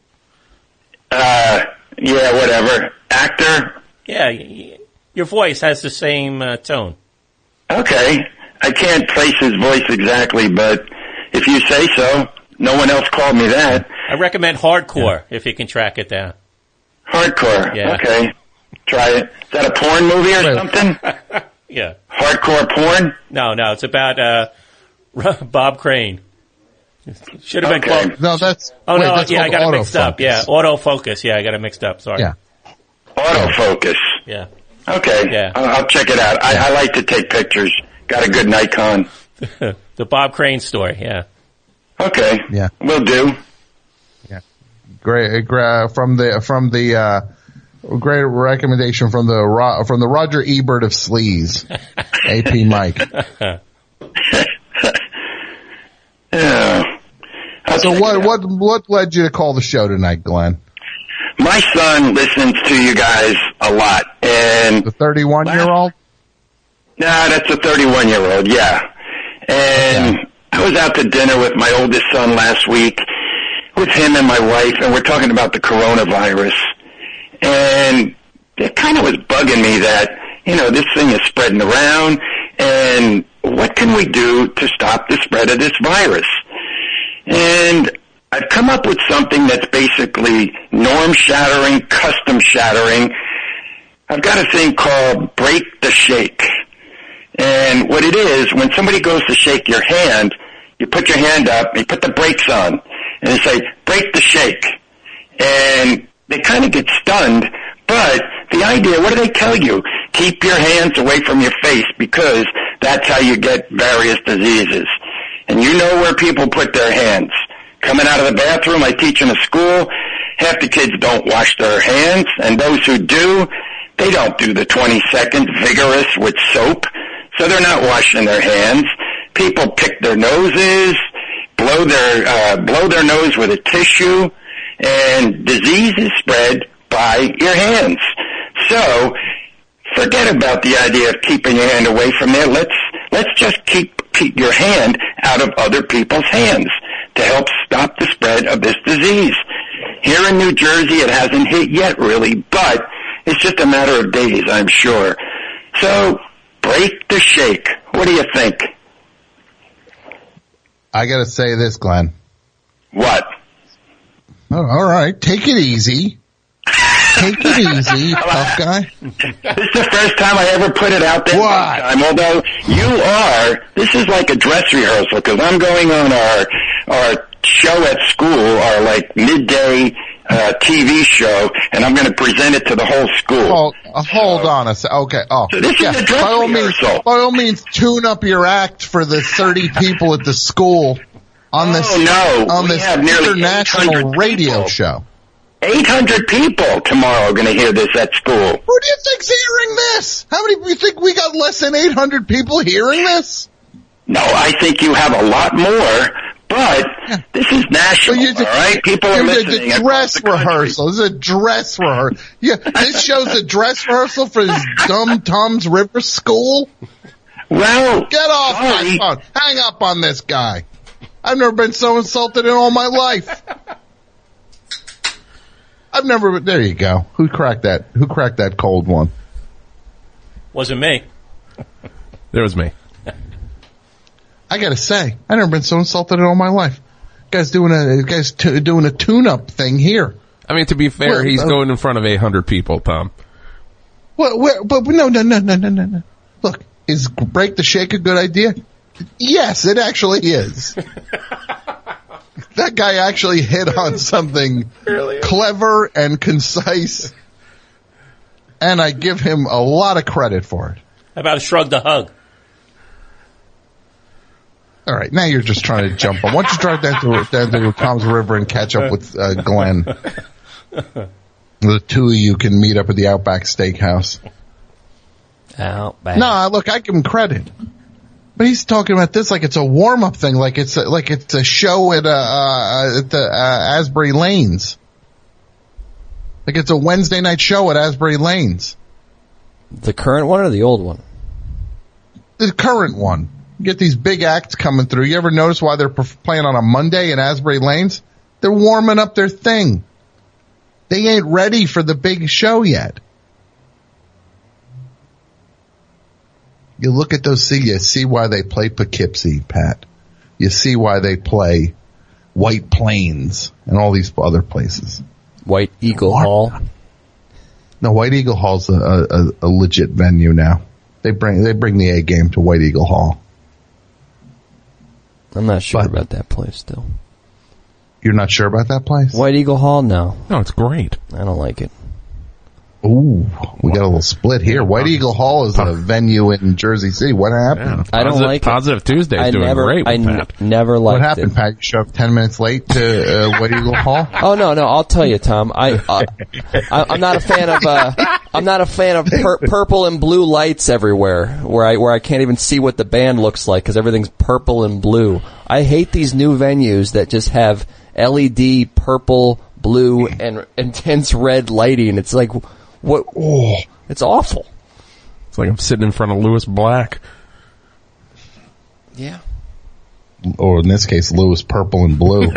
Yeah, whatever. Actor? Yeah, your voice has the same tone. Okay. I can't place his voice exactly, but if you say so, no one else called me that. I recommend Hardcore, if you can track it down. Hardcore? Yeah. Okay. Try it. Is that a porn movie or something? Yeah. Hardcore porn? No, it's about Bob Crane. Should have been close. No, that's... Oh, wait, no, that's I got it mixed up. autofocus. Yeah, autofocus. Yeah, I got it mixed up. Sorry. Yeah. Autofocus. Yeah. Okay. Yeah. I'll check it out. I like to take pictures. Got a good Nikon. The Bob Crane story, yeah. Okay. Yeah. Will do. Yeah. Great. From the great recommendation from the Roger Ebert of Sleaze. AP Mike. Yeah. So what led you to call the show tonight, Glenn? My son listens to you guys a lot, and the 31-year-old? Nah, that's a 31-year-old. Yeah. And I was out to dinner with my oldest son last week with him and my wife, and we're talking about the coronavirus. And it kind of was bugging me that, this thing is spreading around, and what can we do to stop the spread of this virus? And I've come up with something that's basically norm-shattering, custom-shattering. I've got a thing called Break the Shake. And what it is, when somebody goes to shake your hand, you put your hand up, you put the brakes on, and you say, break the shake. And they kind of get stunned, but the idea, what do they tell you? Keep your hands away from your face because that's how you get various diseases. And you know where people put their hands. Coming out of the bathroom, I teach in a school, half the kids don't wash their hands, and those who do, they don't do the 20 seconds vigorous with soap, so they're not washing their hands. People pick their noses, blow their nose with a tissue, and disease is spread by your hands. So, forget about the idea of keeping your hand away from there. Let's just keep your hand out of other people's hands to help stop the spread of this disease. Here in New Jersey, it hasn't hit yet, really, but it's just a matter of days, I'm sure. So, break the shake. What do you think? I gotta say this, Glenn. What? Oh, all right, take it easy. Take it easy, tough guy. This is the first time I ever put it out there. What? Although this is like a dress rehearsal because I'm going on our show at school, our like midday TV show, and I'm going to present it to the whole school. Hold on a second. Okay. Oh, so this is a dress rehearsal. By all means, tune up your act for the 30 people at the school on this international radio show. 800 people tomorrow are going to hear this at school. Who do you think's hearing this? How many do you think we got less than 800 people hearing this? No, I think you have a lot more, but this is national, all right? People are listening. The dress rehearsal. This is a dress rehearsal. Yeah, this show's a dress rehearsal for this dumb Tom's River School? Well, get off my phone. Hang up on this guy. I've never been so insulted in all my life. There you go. Who cracked that cold one? Wasn't me. There was me. I gotta say, I've never been so insulted in all my life. Guy's doing a tune-up thing here. I mean, to be fair, he's going in front of 800 people, Tom. But no. Look, is Break the Shake a good idea? Yes, it actually is. That guy actually hit on something clever and concise, and I give him a lot of credit for it. How about a shrug to hug? All right, now you're just trying to jump on. Why don't you drive down to Tom's River and catch up with Glenn? The two of you can meet up at the Outback Steakhouse. Outback. No, look, I give him credit. But he's talking about this like it's a warm-up thing, like it's a show at the Asbury Lanes. Like it's a Wednesday night show at Asbury Lanes. The current one or the old one? The current one. You get these big acts coming through. You ever notice why they're playing on a Monday in Asbury Lanes? They're warming up their thing. They ain't ready for the big show yet. You look at those, you see why they play Poughkeepsie, Pat. You see why they play White Plains and all these other places. White Eagle Hall? No, White Eagle Hall's a legit venue now. They bring the A game to White Eagle Hall. I'm not sure about that place still. You're not sure about that place? White Eagle Hall? No. No, it's great. I don't like it. Ooh, we got a little split here. White Eagle Hall is a venue in Jersey City. What happened? I don't like it. Positive Tuesday's doing great with Pat. Never liked it. What happened, Pat? You showed up 10 minutes late to White Eagle Hall? Oh, no, I'll tell you, Tom. I'm not a fan of, purple and blue lights everywhere where I can't even see what the band looks like because everything's purple and blue. I hate these new venues that just have LED, purple, blue, and intense red lighting. It's like, what? Oh, it's awful. It's like I'm sitting in front of Lewis Black. Yeah. Or in this case, Lewis Purple and Blue.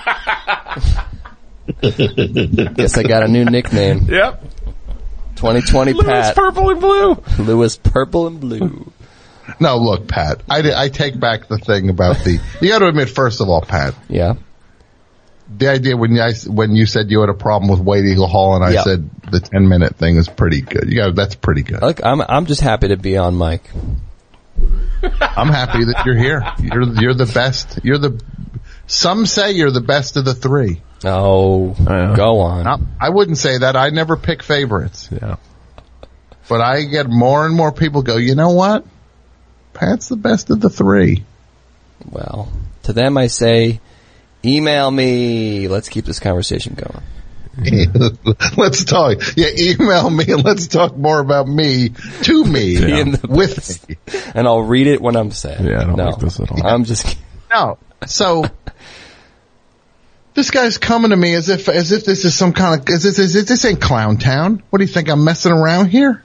Guess I got a new nickname. Yep. 2020 Lewis Pat. Purple and Blue. Lewis Purple and Blue. No, look, Pat, I take back the thing about you got to admit, first of all, Pat. Yeah. The idea when you said you had a problem with White Eagle Hall and I said the 10-minute thing is pretty good. That's pretty good. Look, I'm just happy to be on mic. I'm happy that you're here. You're the best. Some say you're the best of the three. Oh, go on. I wouldn't say that. I never pick favorites. Yeah. But I get more and more people go, you know what? Pat's the best of the three. Well, to them I say, email me. Let's keep this conversation going. Let's talk. Yeah, email me and let's talk more about me to me with me. And I'll read it when I'm sad. Yeah, I don't like this at all. I'm just kidding. No. So this guy's coming to me as if this is some kind of this ain't Clown Town. What do you think? I'm messing around here?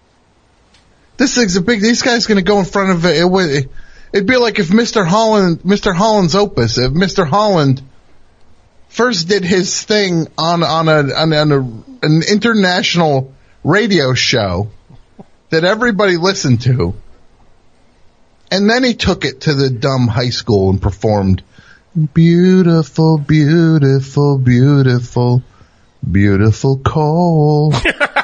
This guy's going to go in front of it. It'd be like if Mr. Holland's Opus, if Mr. Holland first did his thing on an international radio show that everybody listened to, and then he took it to the dumb high school and performed "Beautiful, Beautiful, Beautiful, Beautiful Cole."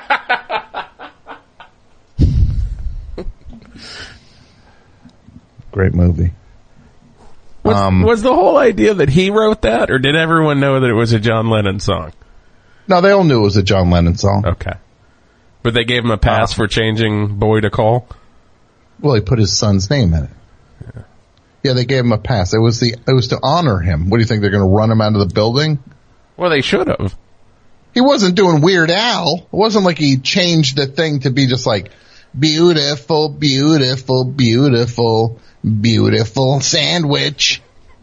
Great movie. Was the whole idea that he wrote that, or did everyone know that it was a John Lennon song? No, they all knew it was a John Lennon song. Okay. But they gave him a pass for changing Boy to Cole? Well, he put his son's name in it. Yeah, they gave him a pass. It was to honor him. What do you think, they're going to run him out of the building? Well, they should have. He wasn't doing Weird Al. It wasn't like he changed the thing to be just like, beautiful, beautiful, beautiful, beautiful sandwich.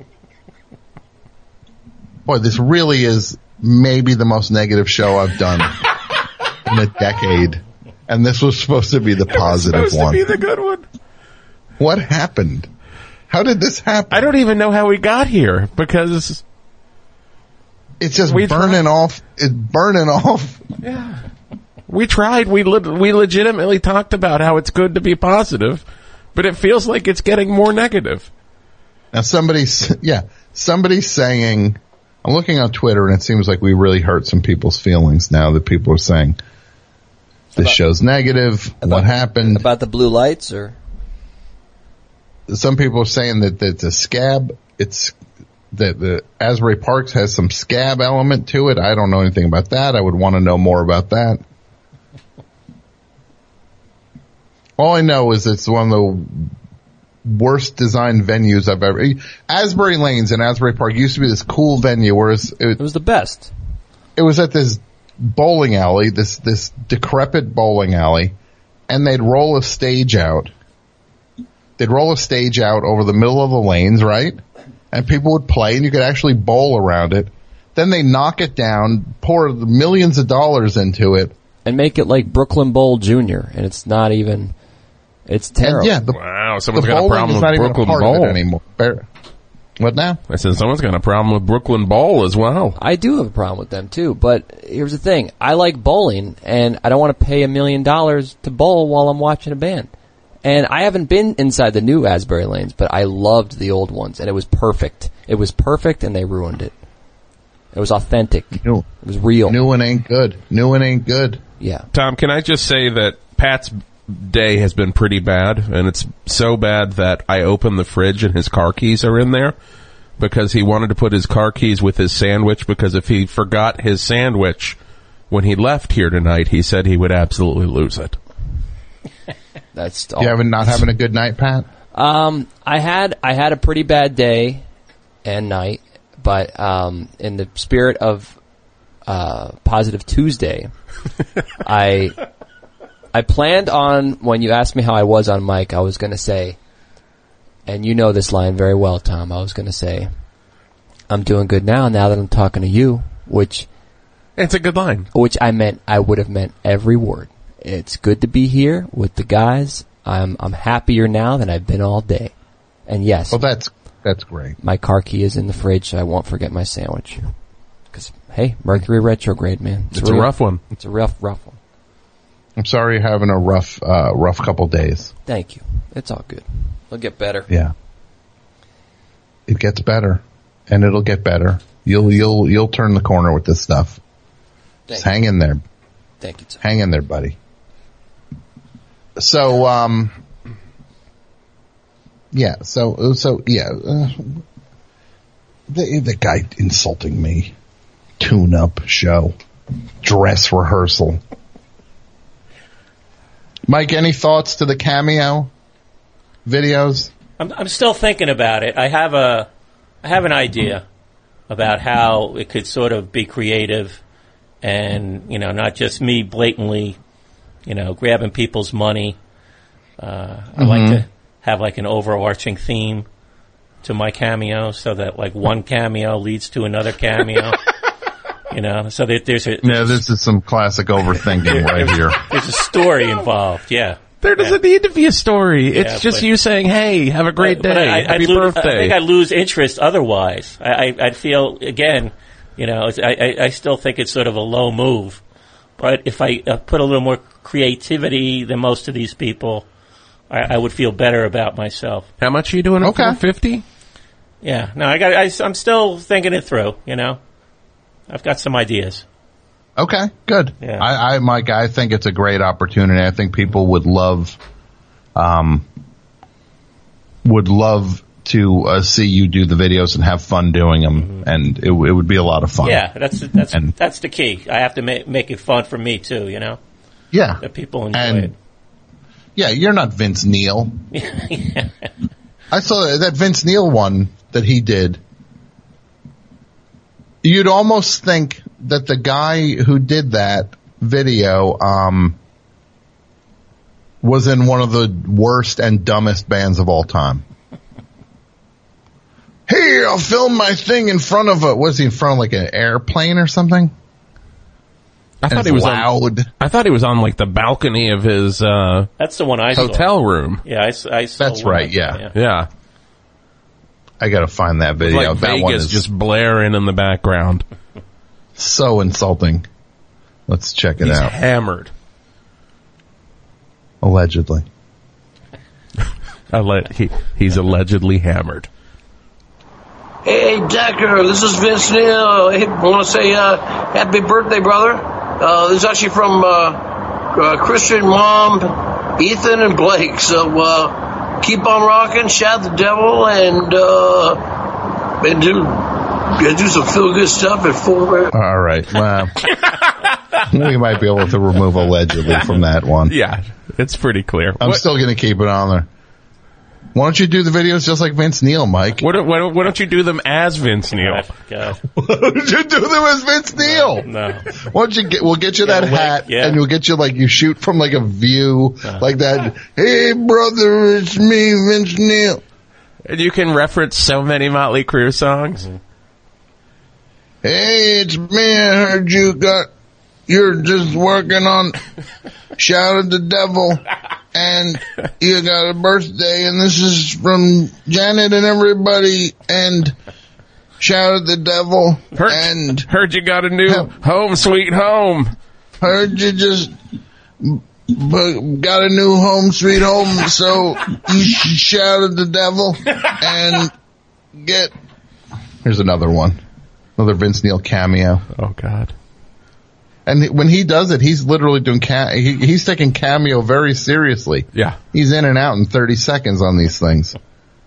Boy, this really is maybe the most negative show I've done in a decade. And this was supposed to be the positive one. Supposed to be the good one. What happened? How did this happen? I don't even know how we got here, because it's just burning off. It's burning off. Yeah. We tried. We legitimately talked about how it's good to be positive, but it feels like it's getting more negative. Now somebody's saying, I'm looking on Twitter and it seems like we really hurt some people's feelings now that people are saying this show's negative. What happened? About the blue lights, or? Some people are saying that it's a scab. It's that the Asbury Parks has some scab element to it. I don't know anything about that. I would want to know more about that. All I know is it's one of the worst designed venues I've ever. Asbury Lanes in Asbury Park used to be this cool venue, whereas it was the best. It was at this bowling alley, this decrepit bowling alley, and they'd roll a stage out. They'd roll a stage out over the middle of the lanes, right? And people would play, and you could actually bowl around it. Then they knock it down, pour millions of dollars into it, and make it like Brooklyn Bowl Jr. And it's not even. It's terrible. Wow, someone's got a problem with Brooklyn Bowl anymore. What now? I said someone's got a problem with Brooklyn Bowl as well. I do have a problem with them too, but here's the thing. I like bowling, and I don't want to pay $1 million to bowl while I'm watching a band. And I haven't been inside the new Asbury Lanes, but I loved the old ones, and it was perfect. It was perfect, and they ruined it. It was authentic. It was real. New one ain't good. New one ain't good. Yeah. Tom, can I just say that Pat's day has been pretty bad, and it's so bad that I opened the fridge and his car keys are in there because he wanted to put his car keys with his sandwich, because if he forgot his sandwich when he left here tonight, he said he would absolutely lose it. That's you not having a good night, Pat? I had a pretty bad day and night, but in the spirit of Positive Tuesday, I planned on, when you asked me how I was on mic, I was going to say, and you know this line very well, Tom, I was going to say, I'm doing good now that I'm talking to you, which... It's a good line. Which I would have meant every word. It's good to be here with the guys. I'm happier now than I've been all day. And yes. Well, that's great. My car key is in the fridge, so I won't forget my sandwich. Because, hey, Mercury retrograde, man. It's a rough one. It's a rough one. I'm sorry you're having a rough couple days. Thank you. It's all good. It'll get better. Yeah. It gets better, and it'll get better. You'll turn the corner with this stuff. Just hang in there. Thank you, Tom. Hang in there, buddy. So, yeah. The guy insulting me. Tune-up show. Dress rehearsal. Mike, any thoughts to the Cameo videos? I'm still thinking about it. I have an idea about how it could sort of be creative and, not just me blatantly, grabbing people's money. I like to have like an overarching theme to my cameo so that like one cameo leads to another cameo. So that there's this is some classic overthinking right here. There's a story involved, yeah. There doesn't need to be a story. It's just you saying, hey, have a great day. Happy birthday. I think I'd lose interest otherwise. I'd feel, again, I still think it's sort of a low move. But if I put a little more creativity than most of these people, I would feel better about myself. How much are you doing it for? 50? Yeah. No, I'm still thinking it through, I've got some ideas. Okay, good. Yeah. Mike, I think it's a great opportunity. I think people would love to see you do the videos and have fun doing them, and it would be a lot of fun. Yeah, that's the key. I have to make it fun for me too, Yeah, that people enjoy it. Yeah, you're not Vince Neil. Yeah. I saw that Vince Neil one that he did. You'd almost think that the guy who did that video was in one of the worst and dumbest bands of all time. Hey, I'll film my thing in front of was he in front of like an airplane or something? I thought he was loud. I thought he was on like the balcony of his that's the one I hotel saw. room. Yeah, I saw. That's right. Yeah. I gotta find that video. Like that Vegas one is just blaring in the background. So insulting. Let's check it out. He's hammered. Allegedly. He's allegedly hammered. Hey, Decker, this is Vince Neil. Hey, I want to say happy birthday, brother. This is actually from Christian, Mom, Ethan, and Blake. So keep on rocking, shout the devil, and do some feel-good stuff at 4. All right. Well, we might be able to remove allegedly from that one. Yeah, it's pretty clear. I'm still going to keep it on there. Why don't you do the videos just like Vince Neil, Mike? Why don't you do them as Vince Neil? God. Why don't you do them as Vince Neil? No. Why don't you we'll get you that hat, and we'll get you you shoot from like a view like that. Hey, brother, it's me, Vince Neil. And you can reference so many Motley Crue songs. Mm-hmm. Hey, it's me. I heard you're just working on Shout at the Devil, and you got a birthday, and this is from Janet and everybody, and Shout at the Devil. Heard you got a new home sweet home. Heard you just got a new home sweet home, so you should shout at the devil and get... Here's another one. Another Vince Neil cameo. Oh, God. And when he does it, he's literally doing he's taking cameo very seriously. Yeah. He's in and out in 30 seconds on these things.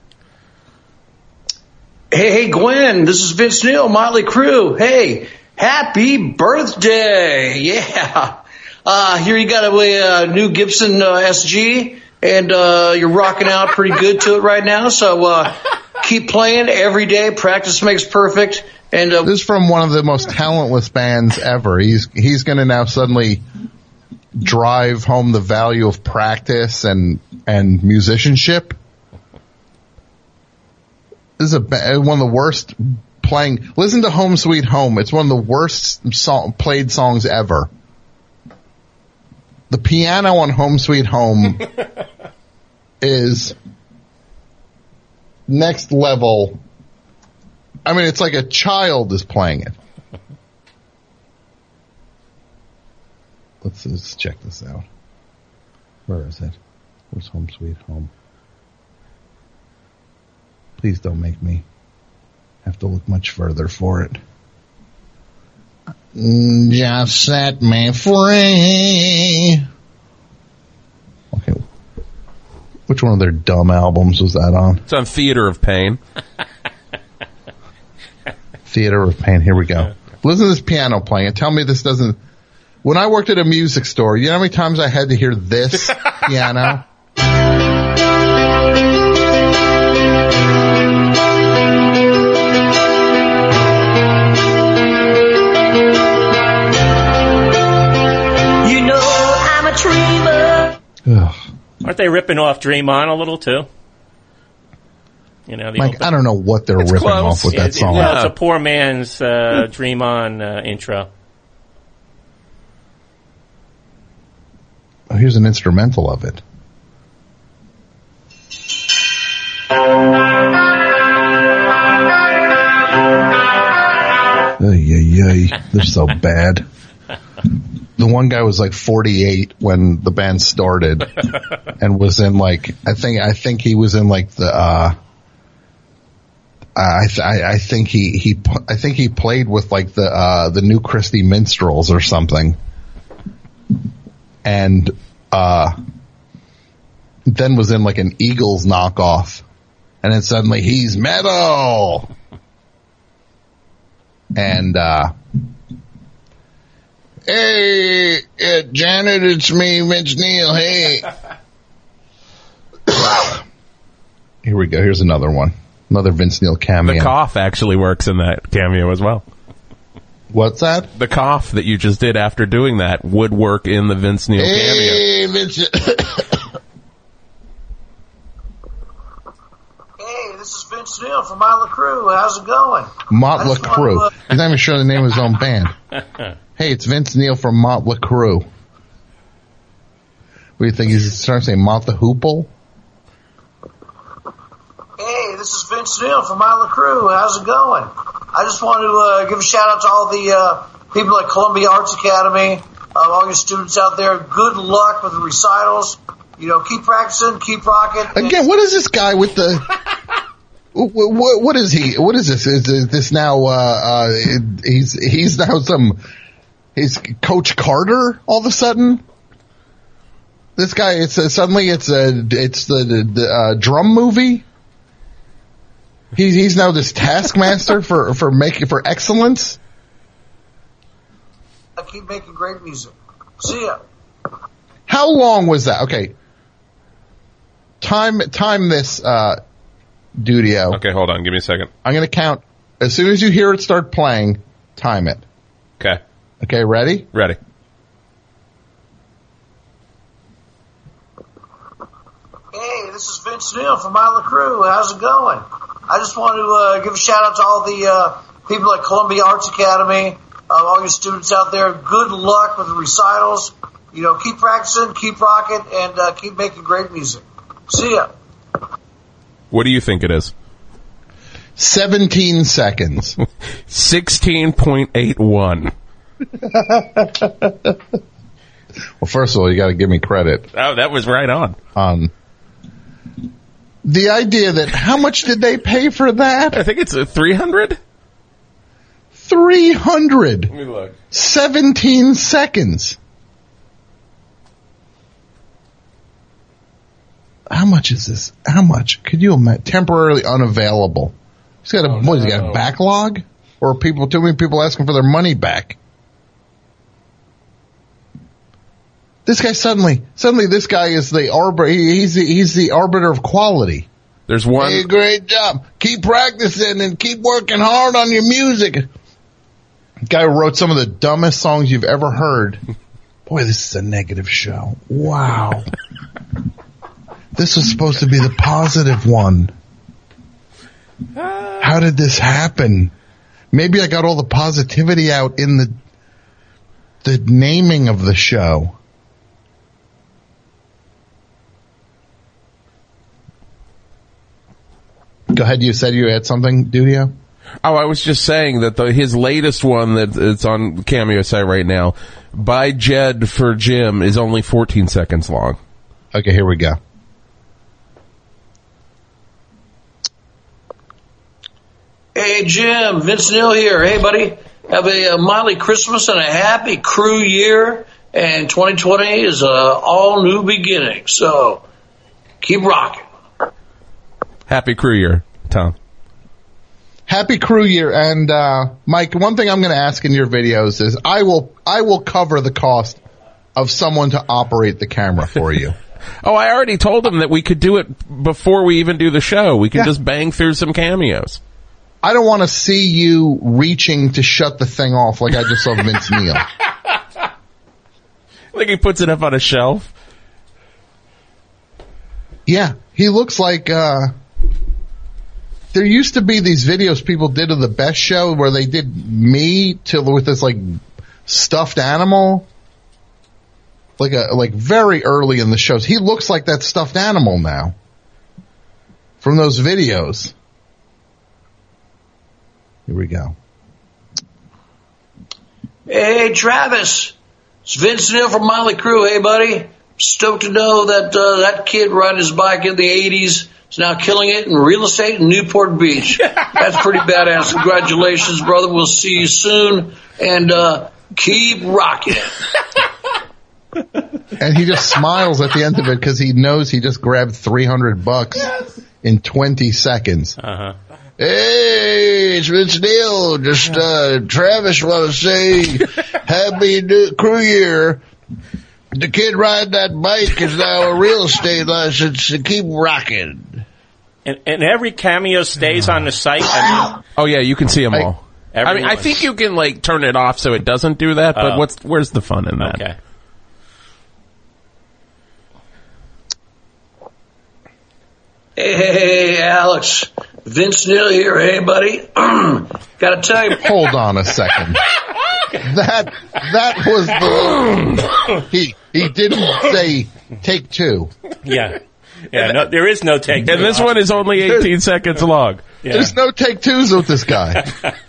Hey, Gwen, this is Vince Neil, Motley Crue. Hey, happy birthday. Yeah. Here you got a new Gibson SG, and you're rocking out pretty good to it right now. So keep playing every day. Practice makes perfect. And this is from one of the most talentless bands ever. He's going to now suddenly drive home the value of practice and musicianship. This is one of the worst playing. Listen to Home Sweet Home. It's one of the worst played songs ever. The piano on Home Sweet Home is next level. I mean, it's like a child is playing it. Let's check this out. Where is it? Where's Home Sweet Home? Please don't make me have to look much further for it. Just set me free. Okay. Which one of their dumb albums was that on? It's on Theater of Pain. Theater of Pain. Here we go. Listen to this piano playing and tell me this doesn't... When I worked at a music store, you know how many times I had to hear this piano? You know I'm a dreamer. Ugh. Aren't they ripping off Dream On a little too? You know, Mike, I don't know what they're ripping off with that song. Well, it's a poor man's Dream On intro. Oh, here's an instrumental of it. They're so bad. The one guy was like 48 when the band started, and was in like I think he was in like the I think he played with like the New Christie Minstrels or something, and then was in like an Eagles knockoff, and then suddenly he's metal, and hey, Janet, it's me, Vince Neil. Hey, here we go. Here's another one. Another Vince Neil cameo. The cough actually works in that cameo as well. What's that? The cough that you just did after doing that would work in the Vince Neil cameo. Hey, Vince. Hey, this is Vince Neil from Motley Crue. How's it going? Motley Crue. He's not even sure the name of his own band. Hey, it's Vince Neil from Motley Crue. What do you think? He's starting to say Motley Hoople? Hey, this is Vince Neil from Motley Crue. How's it going? I just want to give a shout out to all the people at Columbia Arts Academy, all your students out there. Good luck with the recitals. You know, keep practicing, keep rocking. Again, what is this guy with the... What is he? What is this? Is this now, he's now he's Coach Carter all of a sudden? This guy, it's the drum movie? He's now this taskmaster for excellence? I keep making great music. See ya. How long was that? Okay. Time this, Dudio. Okay, hold on. Give me a second. I'm going to count. As soon as you hear it start playing, time it. Okay. Okay, ready? Ready. Hey, this is Vince Neil from Motley Crue. How's it going? I just want to give a shout out to all the people at Columbia Arts Academy, all your students out there. Good luck with the recitals. You know, keep practicing, keep rocking, and keep making great music. See ya. What do you think it is? 17 seconds. 16.81. Well, first of all, you got to give me credit. Oh, that was right on. The idea that how much did they pay for that? I think it's 300. 300. Let me look. 17 seconds. How much is this? How much? Could you imagine? Temporarily unavailable. He's got he's got a backlog? Or too many people asking for their money back? This guy suddenly this guy is the arbiter. He's the arbiter of quality. There's one. Hey, great job. Keep practicing and keep working hard on your music. The guy who wrote some of the dumbest songs you've ever heard. Boy, this is a negative show. Wow. This was supposed to be the positive one. How did this happen? Maybe I got all the positivity out in the naming of the show. Go ahead. You said you had something, Dudio? Oh, I was just saying that his latest one it's on Cameo site right now, by Jed for Jim, is only 14 seconds long. Okay, here we go. Hey, Jim, Vince Neil here. Hey, buddy. Have a Miley Christmas and a happy crew year. And 2020 is all new beginning. So keep rocking. Happy crew year, Tom. Happy crew year. And, Mike, one thing I'm going to ask in your videos is I will cover the cost of someone to operate the camera for you. Oh, I already told him that we could do it before we even do the show. We can just bang through some cameos. I don't want to see you reaching to shut the thing off like I just saw Vince Neil. Like he puts it up on a shelf. Yeah, he looks like, there used to be these videos people did of the Best Show where they did me with this like stuffed animal. Like very early in the shows. He looks like that stuffed animal now. From those videos. Here we go. Hey, Travis. It's Vince Neil from Miley Crew. Hey, buddy. Stoked to know that that kid riding his bike in the 80s is now killing it in real estate in Newport Beach. That's pretty badass. Congratulations, brother. We'll see you soon. And keep rocking. And he just smiles at the end of it because he knows he just grabbed $300 in 20 seconds. Uh-huh. Hey, it's Vince Neil. Just, Travis want to say happy crew year. The kid riding that bike is now a real estate license to keep rocking. And every cameo stays on the site. I mean, oh yeah, you can see them all. I mean, I think you can like turn it off so it doesn't do that, but where's the fun in that? Okay. Hey, Alex. Vince Neil here. Hey, buddy. Gotta tell you. Hold on a second. That was the he didn't say take two. Yeah. Yeah, no, there is no take two. And this one is only 18 seconds long. Yeah. There's no take twos with this guy.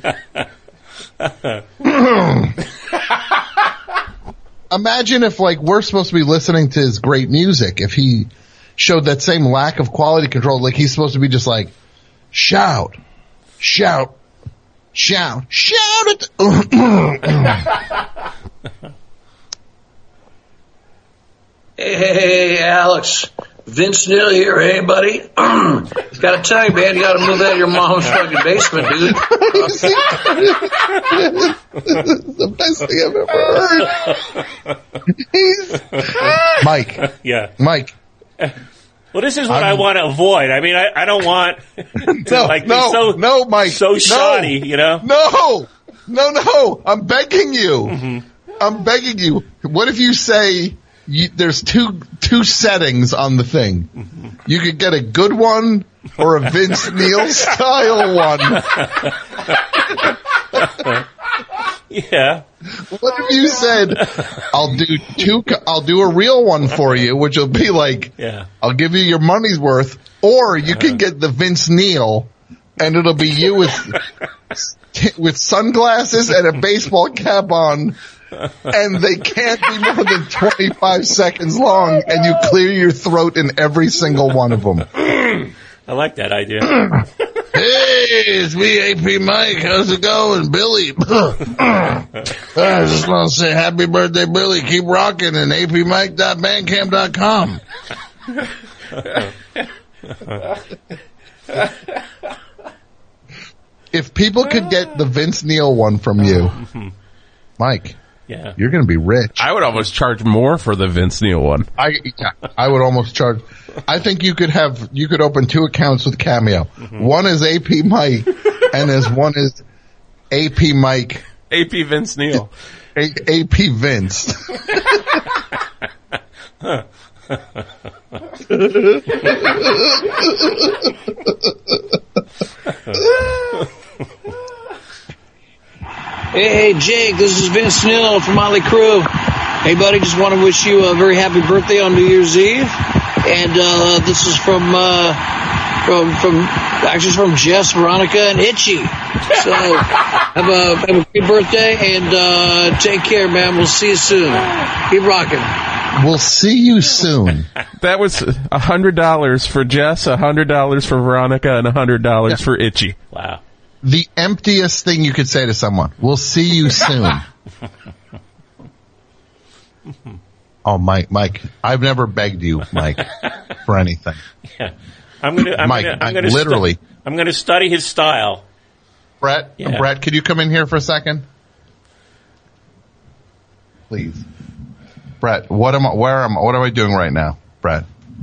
Imagine if like we're supposed to be listening to his great music, if he showed that same lack of quality control, like he's supposed to be just like, shout it. Hey, Alex. Vince Neil here. Hey, buddy. Gotta tell you, man, you gotta move out of your mom's fucking basement, dude. This is the best thing I've ever heard. Mike. Yeah. Mike. Well, this is what I want to avoid. I mean, I don't want to Mike. So shoddy, you know? No. I'm begging you. Mm-hmm. I'm begging you. What if you say there's two settings on the thing? Mm-hmm. You could get a good one or a Vince Neil style one. Yeah. What if you said, I'll do a real one for you, which will be like, I'll give you your money's worth, or you can get the Vince Neil, and it'll be you with sunglasses and a baseball cap on, and they can't be more than 25 seconds long, and you clear your throat in every single one of them. I like that idea. Hey, it's me, AP Mike. How's it going, Billy? I just want to say happy birthday, Billy. Keep rocking and apmike.bandcamp.com. If people could get the Vince Neil one from you, Mike, you're going to be rich. I would almost charge more for the Vince Neil one. I would almost charge. I think you could open two accounts with Cameo. Mm-hmm. One is AP Mike, and one is AP Mike. AP Vince Neil. AP Vince. Hey, Jake, this is Vince Neil from Miley Crew. Hey, buddy, just want to wish you a very happy birthday on New Year's Eve. And this is from Jess, Veronica, and Itchy. So have a great birthday and take care, man. We'll see you soon. Keep rocking. We'll see you soon. That was $100 for Jess, $100 for Veronica, and $100 for Itchy. Wow. the emptiest thing you could say to someone. We'll see you soon. Oh, Mike, I've never begged you, Mike, for anything. Yeah. I'm going to study his style. Brett, could you come in here for a second? Please. Brett, what am I doing right now, Brett?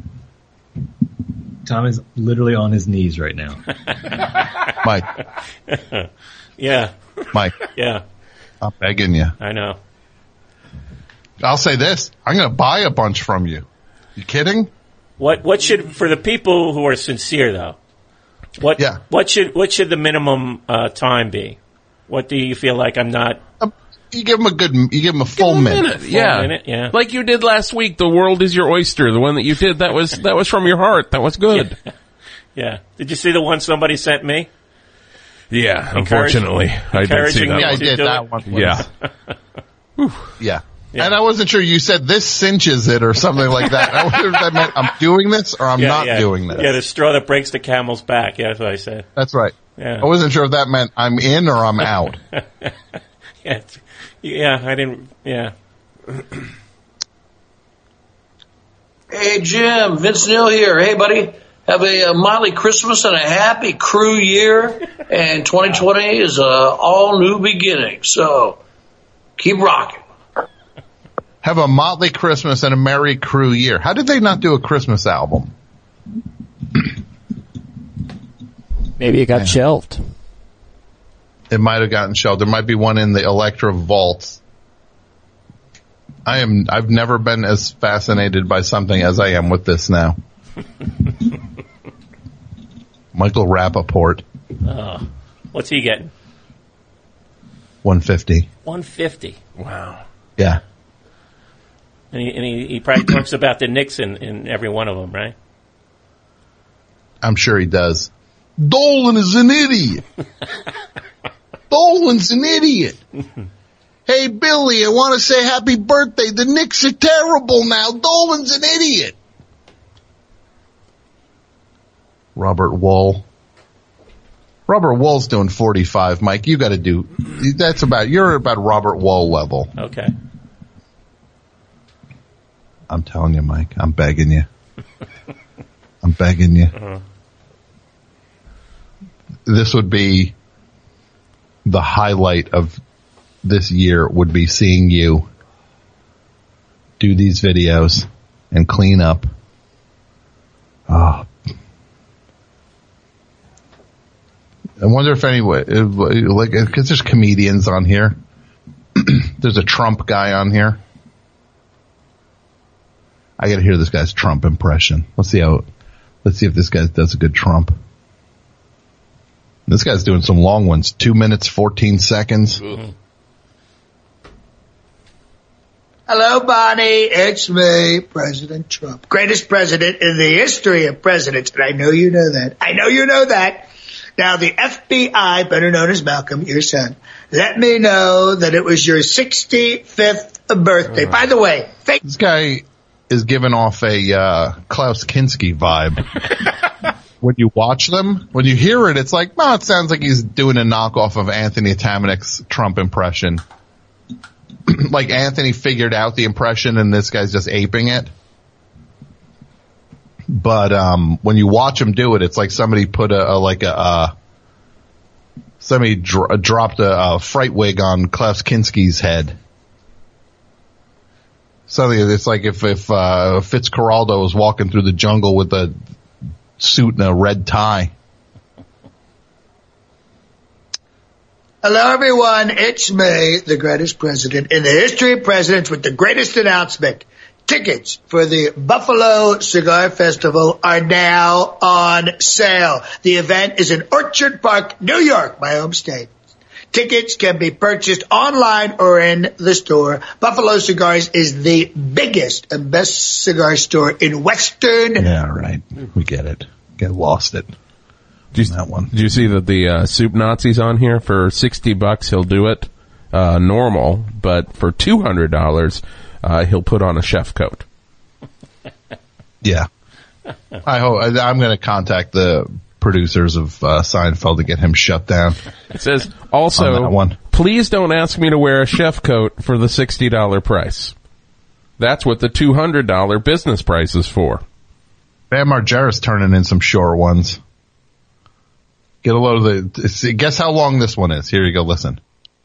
Tom is literally on his knees right now. Mike. Yeah. Mike. Yeah. I'm begging you. I know. I'll say this. I'm going to buy a bunch from you. You kidding? What should, for the people who are sincere though, what should the minimum time be? What do you feel like I'm not? You give them a full minute. Yeah. Like you did last week, The World Is Your Oyster, the one that you did, that was from your heart. That was good. Yeah. Did you see the one somebody sent me? Yeah, unfortunately. I did see that. Yeah, I did that one. Yeah. Yeah. And I wasn't sure you said this cinches it or something like that. I wonder if that meant I'm doing this or I'm not doing this. Yeah, the straw that breaks the camel's back. Yeah, that's what I said. That's right. Yeah. I wasn't sure if that meant I'm in or I'm out. I didn't. Yeah. Hey, Jim, Vince Neil here. Hey, buddy. Have a Motley Christmas and a happy crew year. And 2020 is all new beginning. So keep rocking. Have a Motley Christmas and a Merry Crew year. How did they not do a Christmas album? Maybe it got shelved. It might have gotten shelved. There might be one in the Electra vaults. I've never been as fascinated by something as I am with this now. Michael Rappaport. What's he getting? 150. 150. Wow. Yeah. And he probably talks about the Knicks in every one of them, right? I'm sure he does. Dolan is an idiot. Dolan's an idiot. Hey, Billy, I want to say happy birthday. The Knicks are terrible now. Dolan's an idiot. Robert Wall. Robert Wall's doing 45, Mike. You got to do, you're about Robert Wall level. Okay. I'm telling you, Mike. I'm begging you. I'm begging you. Uh-huh. This would be the highlight of this year, would be seeing you do these videos and clean up. Oh. I wonder if because there's comedians on here. There's a Trump guy on here. I gotta hear this guy's Trump impression. Let's see if this guy does a good Trump. This guy's doing some long ones. 2 minutes, 14 seconds. Mm-hmm. Hello, Bonnie. It's me, President Trump. Greatest president in the history of presidents. And I know you know that. I know you know that. Now, the FBI, better known as Malcolm, your son, let me know that it was your 65th birthday. By the way, this guy is giving off a Klaus Kinski vibe. When you watch them, when you hear it, it's like, it sounds like he's doing a knockoff of Anthony Tamanik's Trump impression. Like Anthony figured out the impression and this guy's just aping it. But when you watch him do it, it's like somebody put somebody dropped a fright wig on Klaus Kinski's head. Something, it's like if Fitzcarraldo was walking through the jungle with a suit and a red tie. hello, everyone. It's me, the greatest president in the history of presidents, with the greatest announcement. Tickets for the Buffalo Cigar Festival are now on sale. The event is in Orchard Park, New York, my home state. Tickets can be purchased online or in the store. Buffalo Cigars is the biggest and best cigar store in Western. Yeah, right. We get it. Lost it. Did you see that the Soup Nazi's on here? For $60, he'll do it normal, but for $200, he'll put on a chef coat. Yeah. I'm going to contact the producers of Seinfeld to get him shut down. It says, also, please don't ask me to wear a chef coat for the $60 price. That's what the $200 business price is for. Bam Margera's turning in some short ones. Get a load of the... Guess how long this one is. Here you go, listen.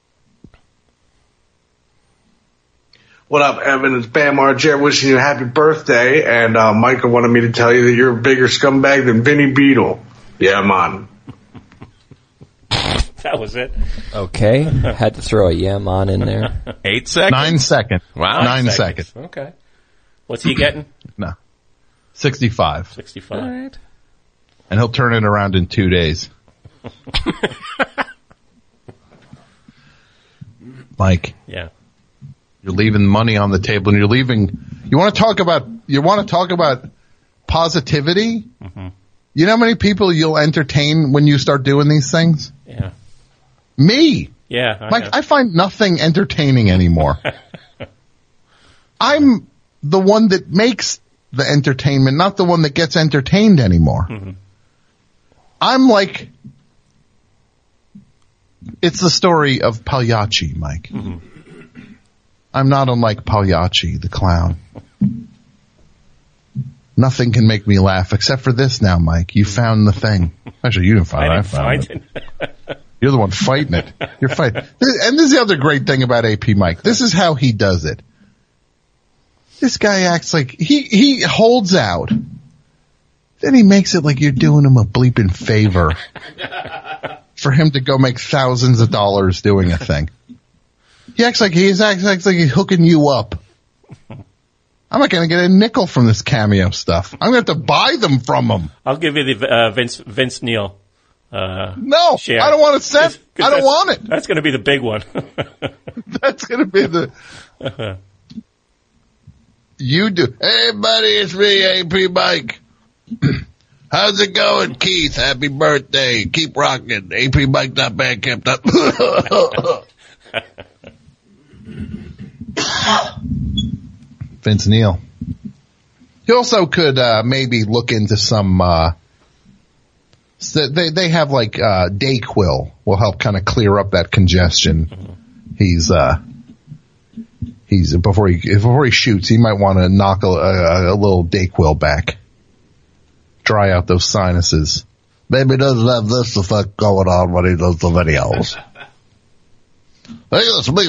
What up, Evan? It's Bam Margera wishing you a happy birthday, and Micah wanted me to tell you that you're a bigger scumbag than Vinny Beetle. Yeah, man. That was it. Okay. Had to throw a yeah, man in there. 8 seconds? 9 seconds. Wow. 9 seconds. Okay. What's he getting? No. 65. 65. All right. And he'll turn it around in 2 days. Mike. Yeah. You're leaving money on the table, and you're leaving. You want to talk about positivity? Mm-hmm. You know how many people you'll entertain when you start doing these things? Yeah. Me. Yeah. Mike, I find nothing entertaining anymore. I'm the one that makes the entertainment, not the one that gets entertained anymore. Mm-hmm. I'm like, it's the story of Pagliacci, Mike. Mm-hmm. I'm not unlike Pagliacci, the clown. Nothing can make me laugh except for this now, Mike. You found the thing. Actually, you didn't find it. I found it. You're the one fighting it. You're fighting. And this is the other great thing about AP Mike. This is how he does it. This guy acts like he holds out. Then he makes it like you're doing him a bleeping favor for him to go make thousands of dollars doing a thing. He acts like he's hooking you up. I'm not going to get a nickel from this Cameo stuff. I'm going to have to buy them from him. I'll give you the Vince Neil. No, share. I don't want to send. I don't want it. That's going to be the big one. That's going to be the. You do. Hey, buddy, it's me, AP Mike. How's it going, Keith? Happy birthday. Keep rocking. APMike.bandcamp. Vince Neil. He also could maybe look into some. They have like Dayquil will help kind of clear up that congestion. He's before he shoots, he might want to knock a little Dayquil back, dry out those sinuses. Maybe doesn't have this effect going on when he does the videos. Hey, that's me.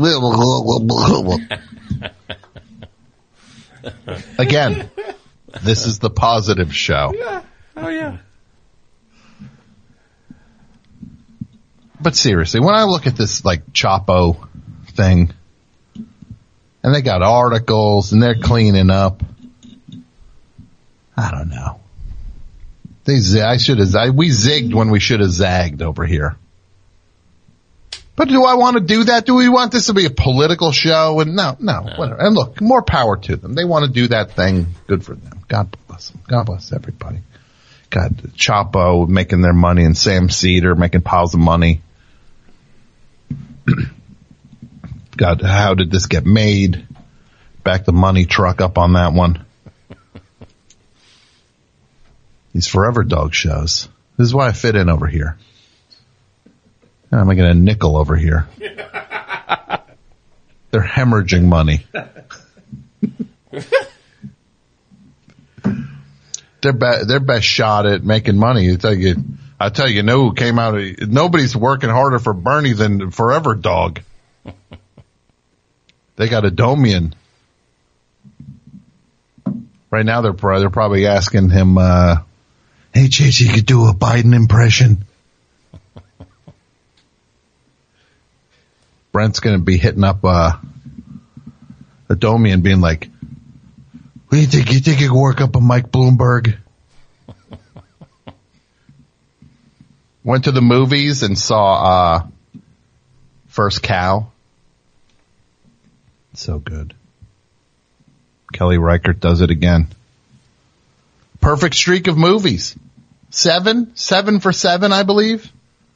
Again, this is the positive show. Yeah. Oh, yeah. But seriously, when I look at this, like, Chapo thing, and they got articles, and they're cleaning up, I don't know. We zigged when we should have zagged over here. But do I want to do that? Do we want this to be a political show? And no, whatever. And look, more power to them. They want to do that thing. Good for them. God bless them. God bless everybody. God, Chapo making their money and Sam Cedar making piles of money. God, how did this get made? Back the money truck up on that one. These Forever Dog shows. This is why I fit in over here. I'm making a nickel over here. They're hemorrhaging money. Their best shot at making money. I tell you, who came out. Nobody's working harder for Bernie than Forever Dog. They got a Domian. Right now, they're probably asking him, "Hey, Chase, you could do a Biden impression." Brent's going to be hitting up a Domian, being like, "What do you think? You think you can work up a Mike Bloomberg?" Went to the movies and saw First Cow. So good. Kelly Reichardt does it again. Perfect streak of movies. 7 for 7, I believe.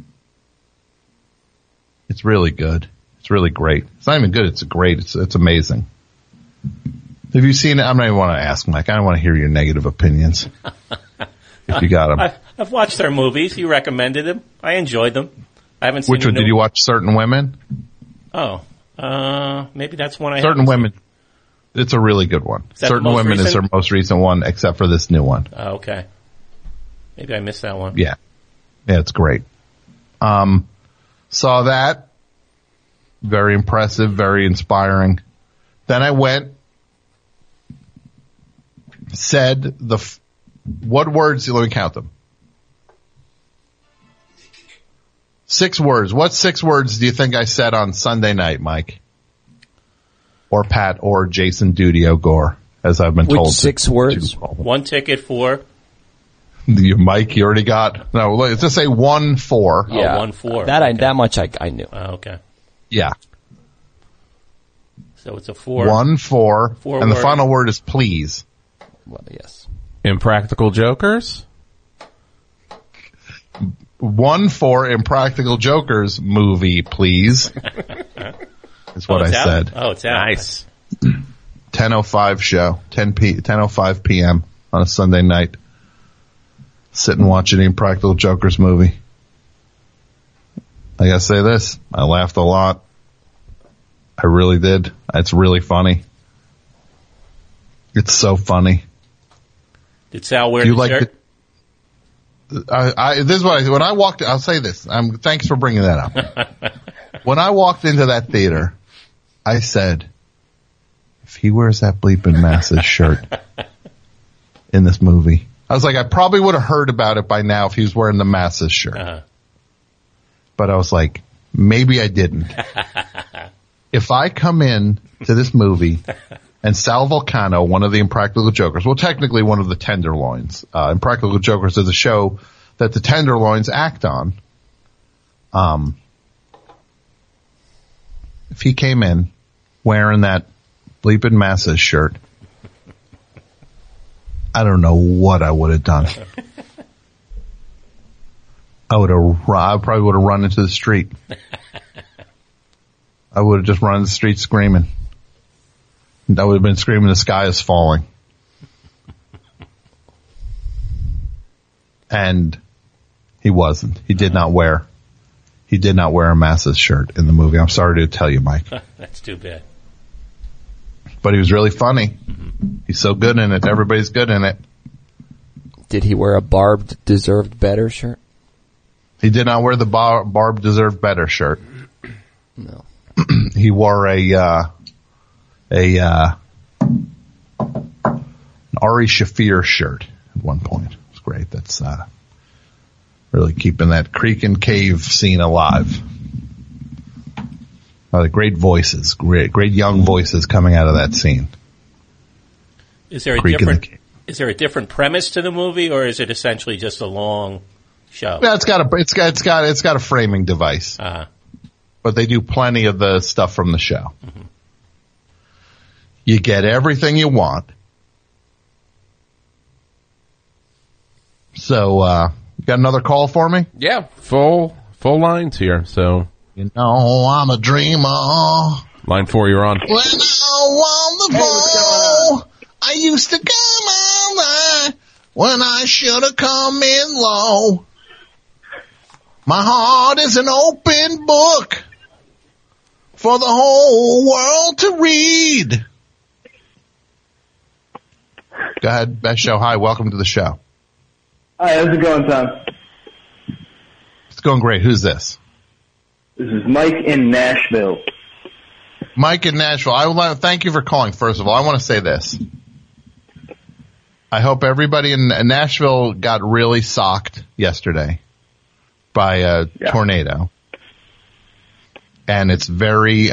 It's really good. It's really great. It's not even good. It's great. It's amazing. Have you seen it? I don't even want to ask, Mike. I don't want to hear your negative opinions. if you got them. I've watched their movies. You recommended them. I enjoyed them. I haven't seen Which one? Did you watch Certain Women? Oh, maybe that's one I Certain Women. It's a really good one. Certain Women is their most recent one, except for this new one. Oh, okay. Maybe I missed that one. Yeah. Yeah, it's great. Saw that. Very impressive, very inspiring. Then I went, said what words, let me count them. 6 words. What 6 words do you think I said on Sunday night, Mike? Or Pat or Jason Dudio Gore, as I've been told. Which 6 words? 1 ticket for? Mike, you already got, no, let's just say 1-4. Yeah. 1-4. That much I knew. Oh, okay. Yeah. So it's a 4. 1-4. Four and the word. final word is please. Well, yes. Impractical Jokers? 1-4 Impractical Jokers movie, please. Is what I said. Oh, it's out. Nice. 10:05 show. 10:05 p.m. on a Sunday night. Sit and watch an Impractical Jokers movie. I gotta say this. I laughed a lot. I really did. It's really funny. It's so funny. Did Sal wear the shirt? This is what when I walked, I'll say this. Thanks for bringing that up. When I walked into that theater, I said, if he wears that bleeping Masses shirt in this movie, I was like, I probably would have heard about it by now if he was wearing the Masses shirt. Uh-huh. But I was like, maybe I didn't. If I come in to this movie and Sal Vulcano, one of the Impractical Jokers, well, technically one of the Tenderloins. Impractical Jokers is a show that the Tenderloins act on. If he came in wearing that bleeping Masses shirt, I don't know what I would have done. I probably would have run into the street. I would have just run the street screaming. I would have been screaming, the sky is falling. And he wasn't. He did not wear a Masses shirt in the movie. I'm sorry to tell you, Mike. That's too bad. But he was really funny. Mm-hmm. He's so good in it. Everybody's good in it. Did he wear a Barb Deserved Better shirt? He did not wear the Barb Deserved Better shirt. No. He wore an Ari Shaffir shirt at one point. It's great. That's really keeping that creek and cave scene alive. Great voices, great young voices coming out of that scene. Is there a different premise to the movie, or is it essentially just a long show? Yeah, it's got a framing device. Uh-huh. But they do plenty of the stuff from the show. Mm-hmm. You get everything you want. So, you got another call for me? Yeah, full lines here, so. You know, I'm a dreamer. Line 4, you're on. When I won the ball, I used to come on high when I should have come in low. My heart is an open book for the whole world to read. Go ahead, Best Show. Hi, welcome to the show. Hi, how's it going, Tom? It's going great. Who's this? This is Mike in Nashville. Mike in Nashville. Thank you for calling, first of all. I want to say this. I hope everybody in Nashville got really socked yesterday by a tornado. And it's very,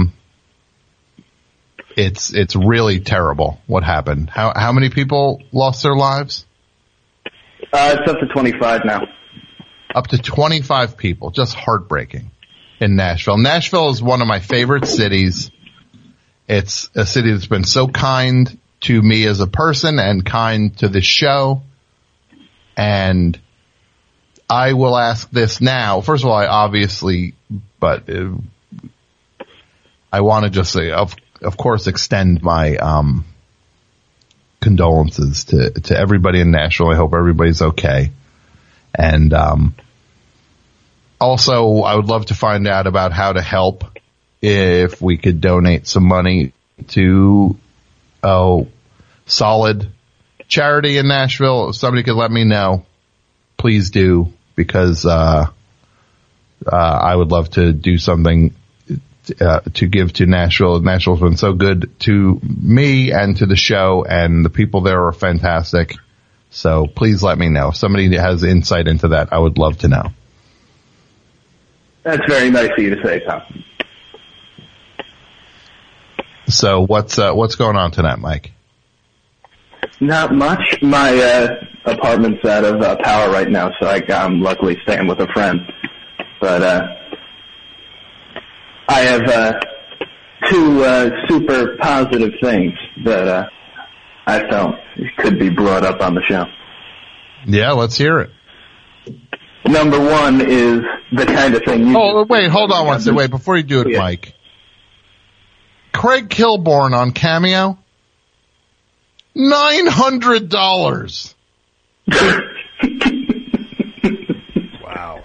it's really terrible what happened. How many people lost their lives? It's up to 25 now. Up to 25 people. Just heartbreaking in Nashville. Nashville is one of my favorite cities. It's a city that's been so kind to me as a person and kind to this show. And I will ask this now. First of all, I want to just say, of course, extend my condolences to everybody in Nashville. I hope everybody's okay. And also, I would love to find out about how to help if we could donate some money to solid charity in Nashville. If somebody could let me know, please do, because I would love to do something to give to Nashville. Nashville's been so good to me and to the show, and the people there are fantastic. So please let me know. If somebody has insight into that, I would love to know. That's very nice of you to say, Tom. So what's going on tonight, Mike? Not much. My apartment's out of power right now, so I'm luckily staying with a friend. But I have two super positive things that I felt could be brought up on the show. Yeah, let's hear it. Number one is the kind of thing you... Oh, wait, hold on one second. Wait, before you do it, Mike. Craig Kilborn on Cameo? $900. Wow.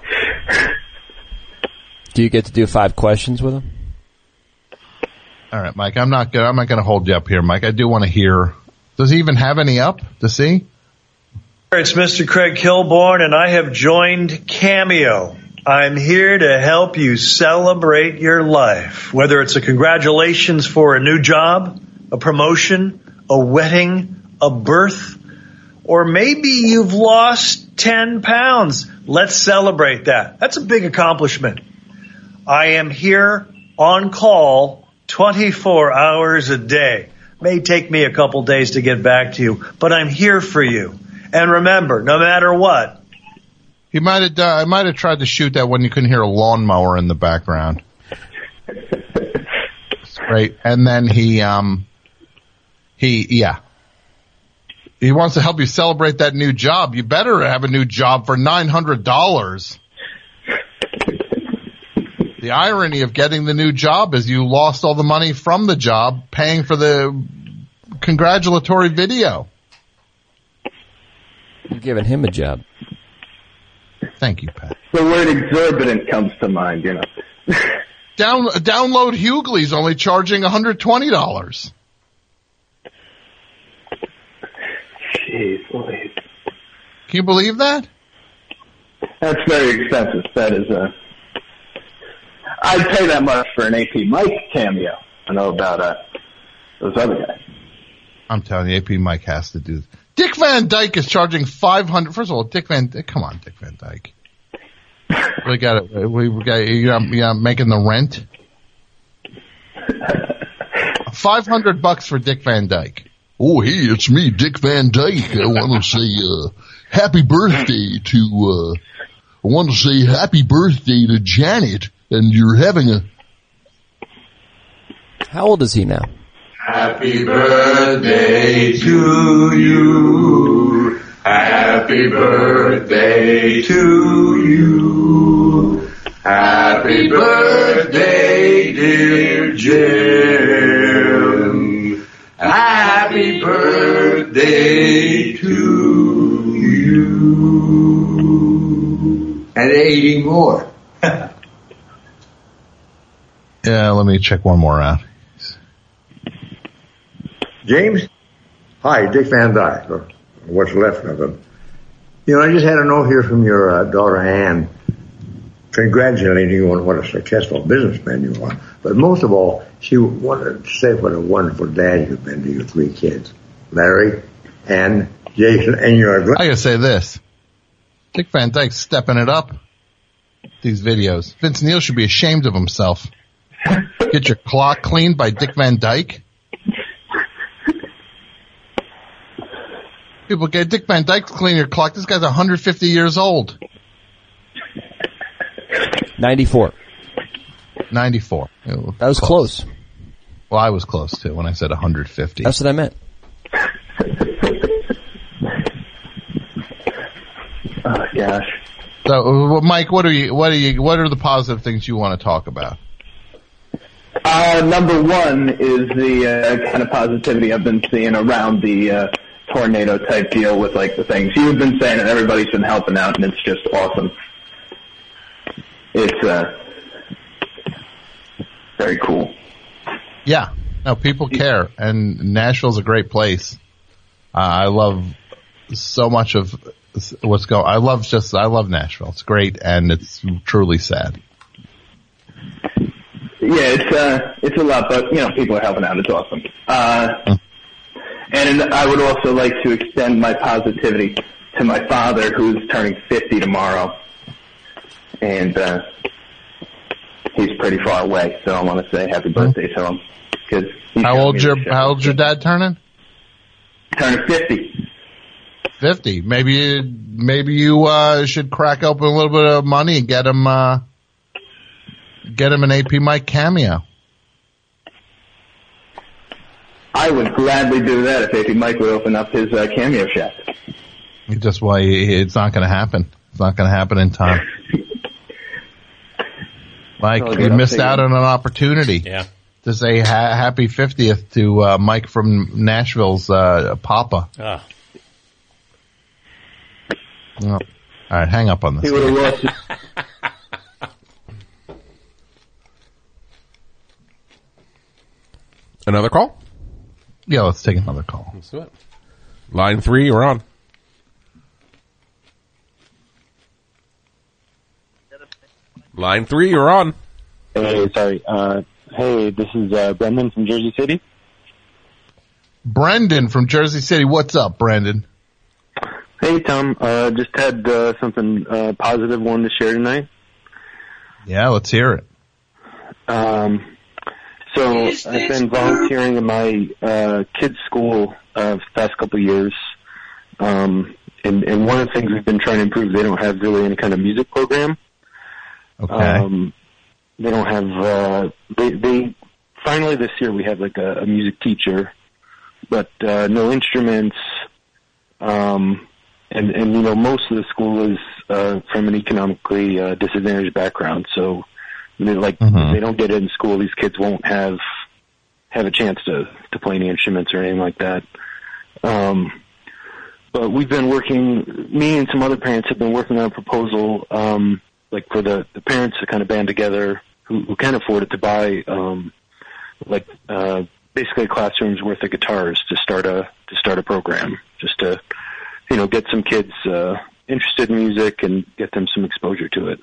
Do you get to do 5 questions with him? All right, Mike, I'm not going to hold you up here, Mike. I do want to hear. Does he even have any up to see? It's Mr. Craig Kilborn, and I have joined Cameo. I'm here to help you celebrate your life, whether it's a congratulations for a new job, a promotion, a wedding, a birth, or maybe you've lost 10 pounds. Let's celebrate that. That's a big accomplishment. I am here on call 24 hours a day. May take me a couple days to get back to you, but I'm here for you. And remember, no matter what. I might have tried to shoot that when you couldn't hear a lawnmower in the background. Right. And then he wants to help you celebrate that new job. You better have a new job for $900. The irony of getting the new job is you lost all the money from the job paying for the congratulatory video. You're giving him a job. Thank you, Pat. The word exorbitant comes to mind, you know. Download Hughley's only charging $120. Jeez, boy. Can you believe that? That's very expensive. That is I'd pay that much for an AP Mike cameo. I know about those other guys. I'm telling you, AP Mike has to do this. Dick Van Dyke is charging $500. First of all, come on, Dick Van Dyke. We got it. You're making the rent. $500 for Dick Van Dyke. Oh, hey, it's me, Dick Van Dyke. I want to say happy birthday to Janet, and you're having a. How old is he now? Happy birthday to you. Happy birthday to you. Happy birthday, dear Jim. Happy birthday to you. And 80 more. Yeah, let me check one more out. James? Hi, Dick Van Dyke, or what's left of him. You know, I just had a note here from your daughter Ann congratulating you on what a successful businessman you are. But most of all, she wanted to say what a wonderful dad you've been to your 3 kids. Larry, Ann, Jason, and your... I gotta say this. Dick Van Dyke's stepping it up. These videos. Vince Neil should be ashamed of himself. Get your clock cleaned by Dick Van Dyke. People get Dick Van Dyke to clean your clock. This guy's 150 years old. 94. 94. That was close. Well, I was close too when I said 150. That's what I meant. Oh gosh. So, Mike, what are the positive things you want to talk about? Number one is the kind of positivity I've been seeing around the tornado type deal with like the things you've been saying, and everybody's been helping out, and it's just awesome. It's very cool. Yeah, no, people care, and Nashville's a great place. I love so much of what's going. I love Nashville. It's great, and it's truly sad. Yeah, it's a lot, but people are helping out. It's awesome. And I would also like to extend my positivity to my father, who's turning 50 tomorrow, and he's pretty far away. So I want to say happy birthday to him. How old's your dad turning? Turning 50. 50. Maybe you should crack open a little bit of money and get him an AP Mike cameo. I would gladly do that if AP Mike would open up his cameo shack. Just why it's not going to happen. It's not going to happen in time. Mike, you missed out on an opportunity. Yeah. To say happy 50th to Mike from Nashville's Papa. Oh. Oh. All right, hang up on this. He would have lost it. Another call? Yeah, let's take another call. Let's do it. Line 3, you're on. Line 3, you're on. Hey, sorry. Hey, this is Brendan from Jersey City. Brendan from Jersey City. What's up, Brendan? Hey, Tom. Just had something positive one to share tonight. Yeah, let's hear it. So I've been volunteering in my kids' school the past couple of years. And one of the things we've been trying to improve, they don't have really any kind of music program. Okay. They don't have, they finally this year we have like a music teacher, but no instruments. And most of the school is from an economically disadvantaged background, so they they don't get it in school. These kids won't have a chance to play any instruments or anything like that. But we've been working, me and some other parents have been working on a proposal, for the parents to kind of band together who can afford it to buy, basically a classroom's worth of guitars to start a program, just to, get some kids, interested in music and get them some exposure to it.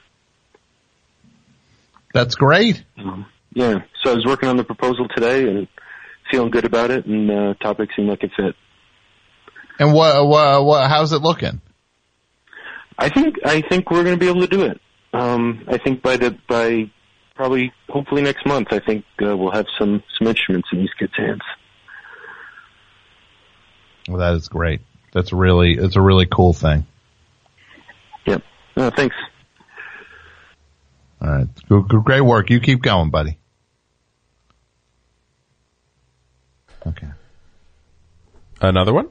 That's great. Yeah. So I was working on the proposal today and feeling good about it, and topic seemed like it fit. And what? How's it looking? I think we're going to be able to do it. I think by probably hopefully next month, I think we'll have some instruments in these kids' hands. Well, that is great. It's a really cool thing. Yep. Thanks. All right. Great work. You keep going, buddy. Okay. Another one?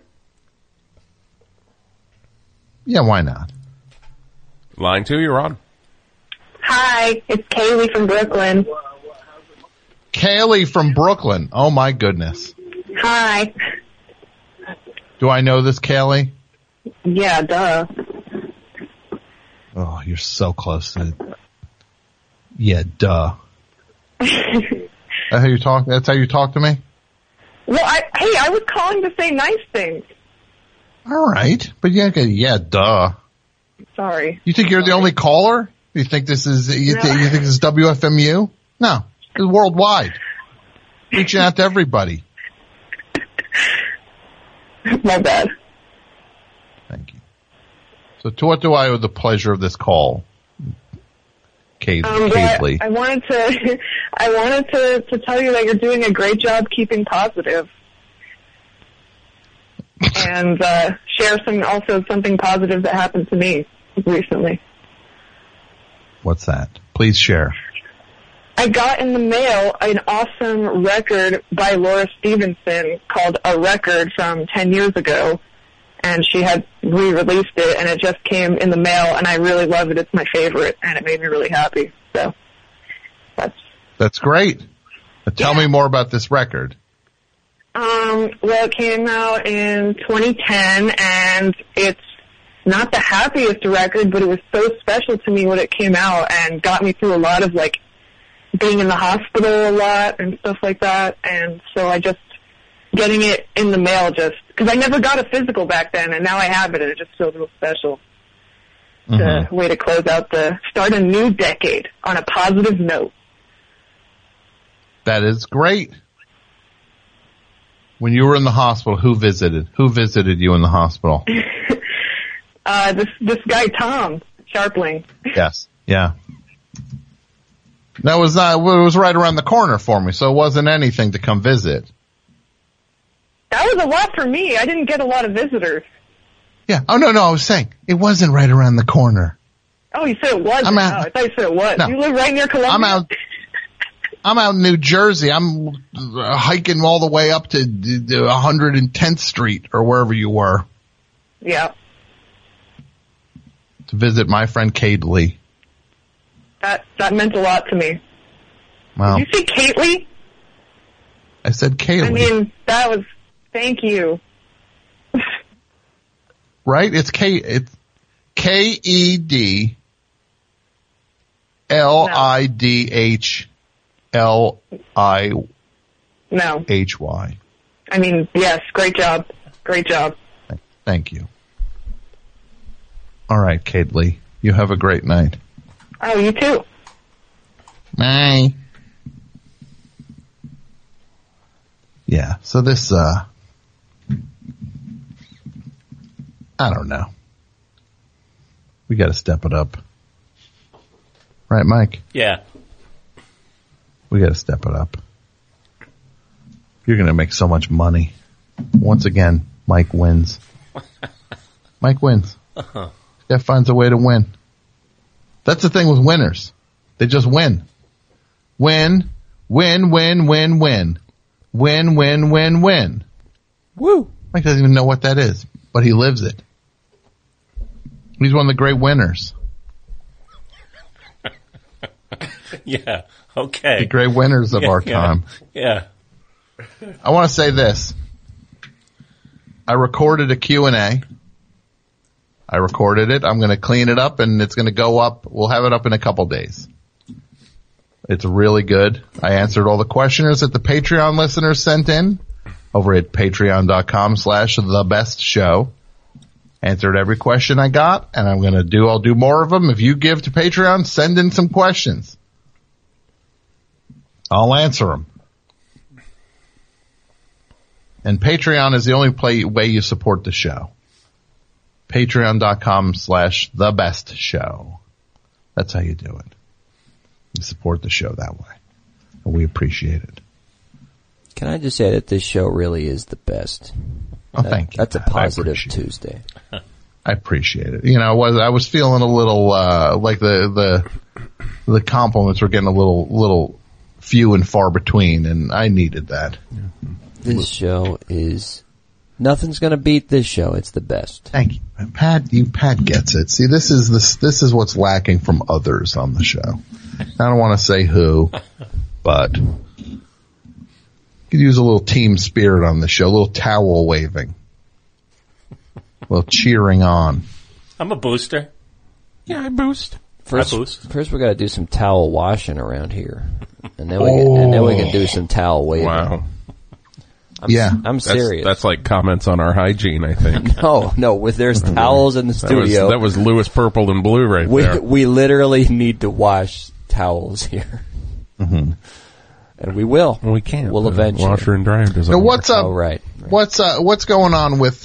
Yeah, why not? Line 2, you're on. Hi, it's Kaylee from Brooklyn. Kaylee from Brooklyn. Oh, my goodness. Hi. Do I know this, Kaylee? Yeah, duh. Oh, you're so close to it. Yeah, duh. That's how you talk to me? Well, I was calling to say nice things. All right. But yeah, duh. Sorry. You think you're the only caller? You think this is think this is WFMU? No, it's worldwide. Reaching out to everybody. My bad. Thank you. So, to what do I owe the pleasure of this call, Kaylee? I wanted to tell you that you're doing a great job keeping positive, and share something positive that happened to me recently. What's that? Please share. I got in the mail an awesome record by Laura Stevenson called A Record from 10 years ago, and she had re-released it, and it just came in the mail, and I really love it. It's my favorite, and it made me really happy. So that's great. Tell me more about this record. Well, it came out in 2010, and it's not the happiest record, but it was so special to me when it came out and got me through a lot of, like, being in the hospital a lot and stuff like that. And so getting it in the mail because I never got a physical back then, and now I have it, and it just feels real special. It's a way to start a new decade on a positive note. That is great. When you were in the hospital, who visited? Who visited you in the hospital? This guy, Tom Sharpling. Yes. Yeah. That was it was right around the corner for me, so it wasn't anything to come visit. That was a lot for me. I didn't get a lot of visitors. Yeah. Oh, no, I was saying, it wasn't right around the corner. Oh, you said it was? I thought you said it was. No. You live right near Columbia? I'm out in New Jersey. I'm hiking all the way up to 110th Street or wherever you were. Yeah. To visit my friend Kate Lee. That meant a lot to me. Wow. Did you say Kate Lee? I said Kate Lee. I mean, thank you. Right? It's KEDLIDHLY. No. HY. I mean, yes, great job. Great job. Thank you. All right, Kate Lee. You have a great night. Oh, you too. Bye. Yeah, so this, I don't know. We gotta step it up. Right, Mike? Yeah. We gotta step it up. You're gonna make so much money. Once again, Mike wins. Mike wins. Uh-huh. Jeff finds a way to win. That's the thing with winners. They just win. Win, win, win, win, win. Win, win, win, win. Woo! Mike doesn't even know what that is, but he lives it. He's one of the great winners. Yeah, okay. The great winners of our time. Yeah. I want to say this. I recorded a Q&A. I recorded it. I'm going to clean it up, and it's going to go up. We'll have it up in a couple days. It's really good. I answered all the questioners that the Patreon listeners sent in over at patreon.com/thebestshow. Answered every question I got, and I'll do more of them. If you give to Patreon, send in some questions. I'll answer them. And Patreon is the only way you support the show. Patreon.com/thebestshow. That's how you do it. You support the show that way. And we appreciate it. Can I just say that this show really is the best? Oh, thank you. That's a positive Tuesday. I appreciate it. You know, I was feeling a little, like the compliments were getting a little few and far between, and I needed that. This show is, nothing's gonna beat this show. It's the best. Thank you. Pat gets it. See, this is what's lacking from others on the show. I don't want to say who, but you could use a little team spirit on the show, a little towel waving, a little cheering on. I'm a booster. Yeah, I boost. First we got to do some towel washing around here, and then we can do some towel waving. Wow. I'm serious. That's like comments on our hygiene, I think. No, there's towels in the studio. That was Lewis Purple and Blue right there. We literally need to wash towels here. Mm-hmm. And we will. We can. We'll eventually. Washer and dryer doesn't So what's up? Oh, right. What's going on with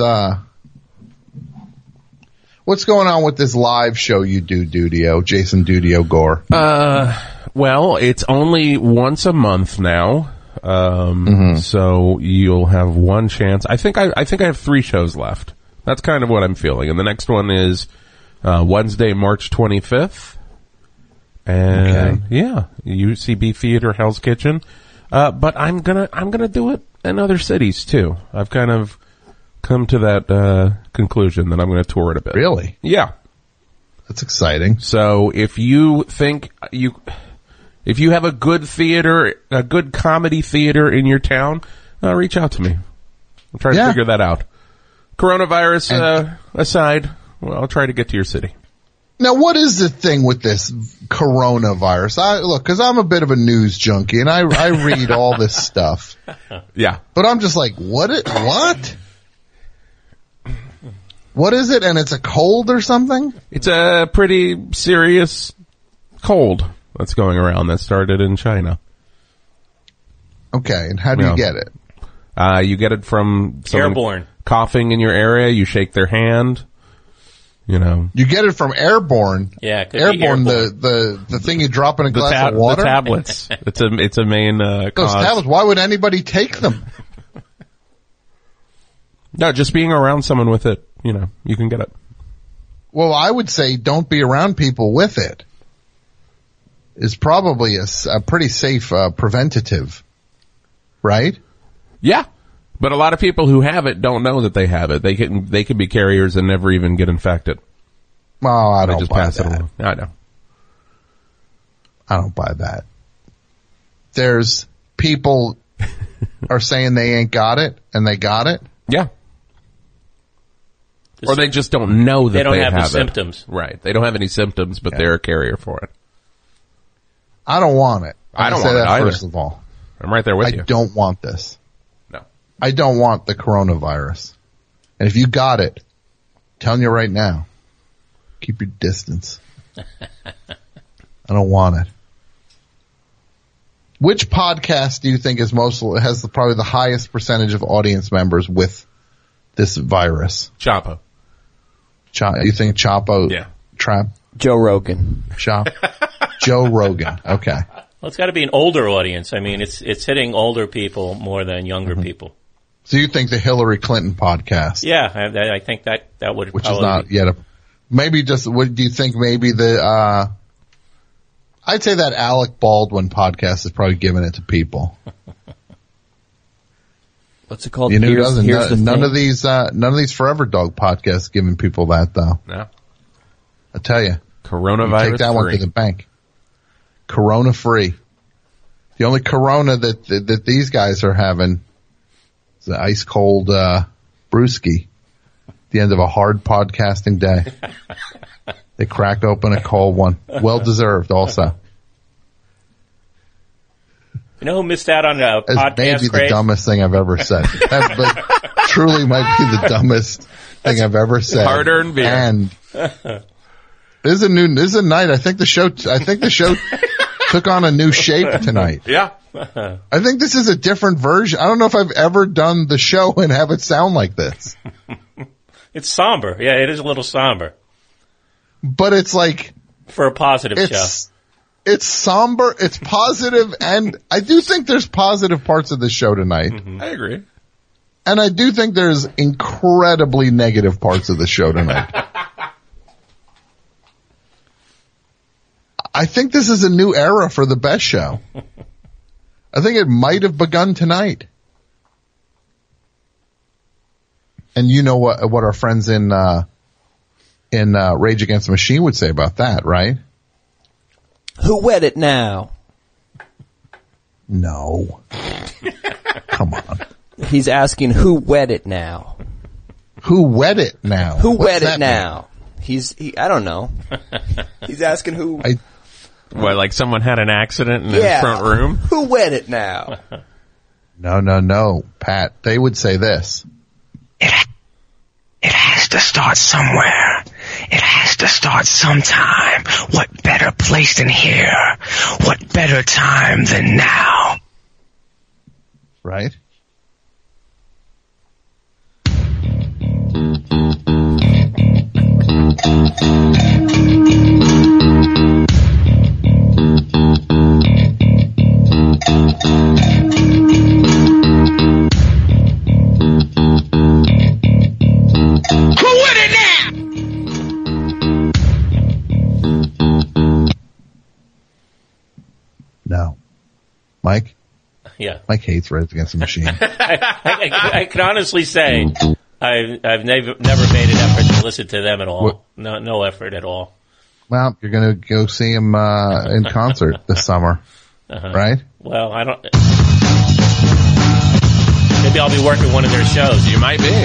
this live show you do, Dudio, Jason Dudio Gore? Well, it's only once a month now. So you'll have one chance. I think I have 3 shows left. That's kind of what I'm feeling. And the next one is Wednesday, March 25th. And yeah, UCB Theater, Hell's Kitchen. But I'm gonna do it in other cities too. I've kind of come to that conclusion that I'm gonna tour it a bit. Really? Yeah. That's exciting. So if you think if you have a good theater, a good comedy theater in your town, reach out to me. I'll try to figure that out. Coronavirus aside, well, I'll try to get to your city. Now, what is the thing with this coronavirus? Look, because I'm a bit of a news junkie, and I read all this stuff. Yeah. But I'm just like, what? What is it? And it's a cold or something? It's a pretty serious cold that's going around that started in China. Okay, and how do you get it? You get it from someone Airborne. coughing in your area. You shake their hand. You know, you get it from airborne. Yeah, it could airborne. be airborne. The thing you drop in a glass of water. The tablets. It's a main Those cause. tablets. Why would anybody take them? No, just being around someone with it. You know, you can get it. Well, I would say don't be around people with it. Is probably a pretty safe preventative, right? Yeah. But a lot of people who have it don't know that they have it. They can be carriers and never even get infected. Oh, I don't just buy pass that. it along. I know. I don't buy that. There's people are saying they ain't got it, and they got it. Yeah. Or they just don't know that they don't have the it. symptoms. Right. They don't have any symptoms, but they're a carrier for it. I don't want it. I don't say want it that either. First of all, I'm right there with you. I don't want this. No. I don't want the coronavirus. And if you got it, I'm telling you right now, keep your distance. I don't want it. Which podcast do you think has probably the highest percentage of audience members with this virus? Chapo. You think Chapo? Yeah. Trap? Joe Rogan. Joe Rogan. Okay. Well, it's got to be an older audience. I mean, it's hitting older people more than younger people. So you think the Hillary Clinton podcast? Yeah, I think that would which probably is not yet maybe just, what do you think maybe I'd say that Alec Baldwin podcast is probably giving it to people. What's it called? You know who doesn't? None of these Forever Dog podcasts giving people that though. No. I tell you. Coronavirus you take that free. one to the bank. Corona free. The only Corona that these guys are having is the ice cold, brewski. The end of a hard podcasting day. They crack open a cold one. Well deserved also. You know who missed out on a That's podcast maybe the craze? dumbest thing I've ever said. That truly might be the dumbest thing I've ever said. Hard-earned beer. And this is a night. I think the show took on a new shape tonight. Yeah. I think this is a different version. I don't know if I've ever done the show and have it sound like this. It's somber. Yeah, it is a little somber. But it's like for a positive show. It's somber, it's positive, and I do think there's positive parts of the show tonight. Mm-hmm. I agree. And I do think there's incredibly negative parts of the show tonight. I think this is a new era for the best show. I think it might have begun tonight. And you know what our friends in Rage Against the Machine would say about that, right? Who wet it now? No. Come on. He's asking who wet it now. Who wet it now? Who What's wet that it now? I don't know. He's asking who. What, like someone had an accident in the front room? Who wet it now? No, Pat. They would say this. It has to start somewhere. It has to start sometime. What better place than here? What better time than now? Right? No. Mike? Yeah. Mike hates Rage Against the Machine. I can honestly say I've never made an effort to listen to them at all. What? No effort at all. Well, you're going to go see him in concert this summer, right? Well, I don't. Maybe I'll be working one of their shows. You might be.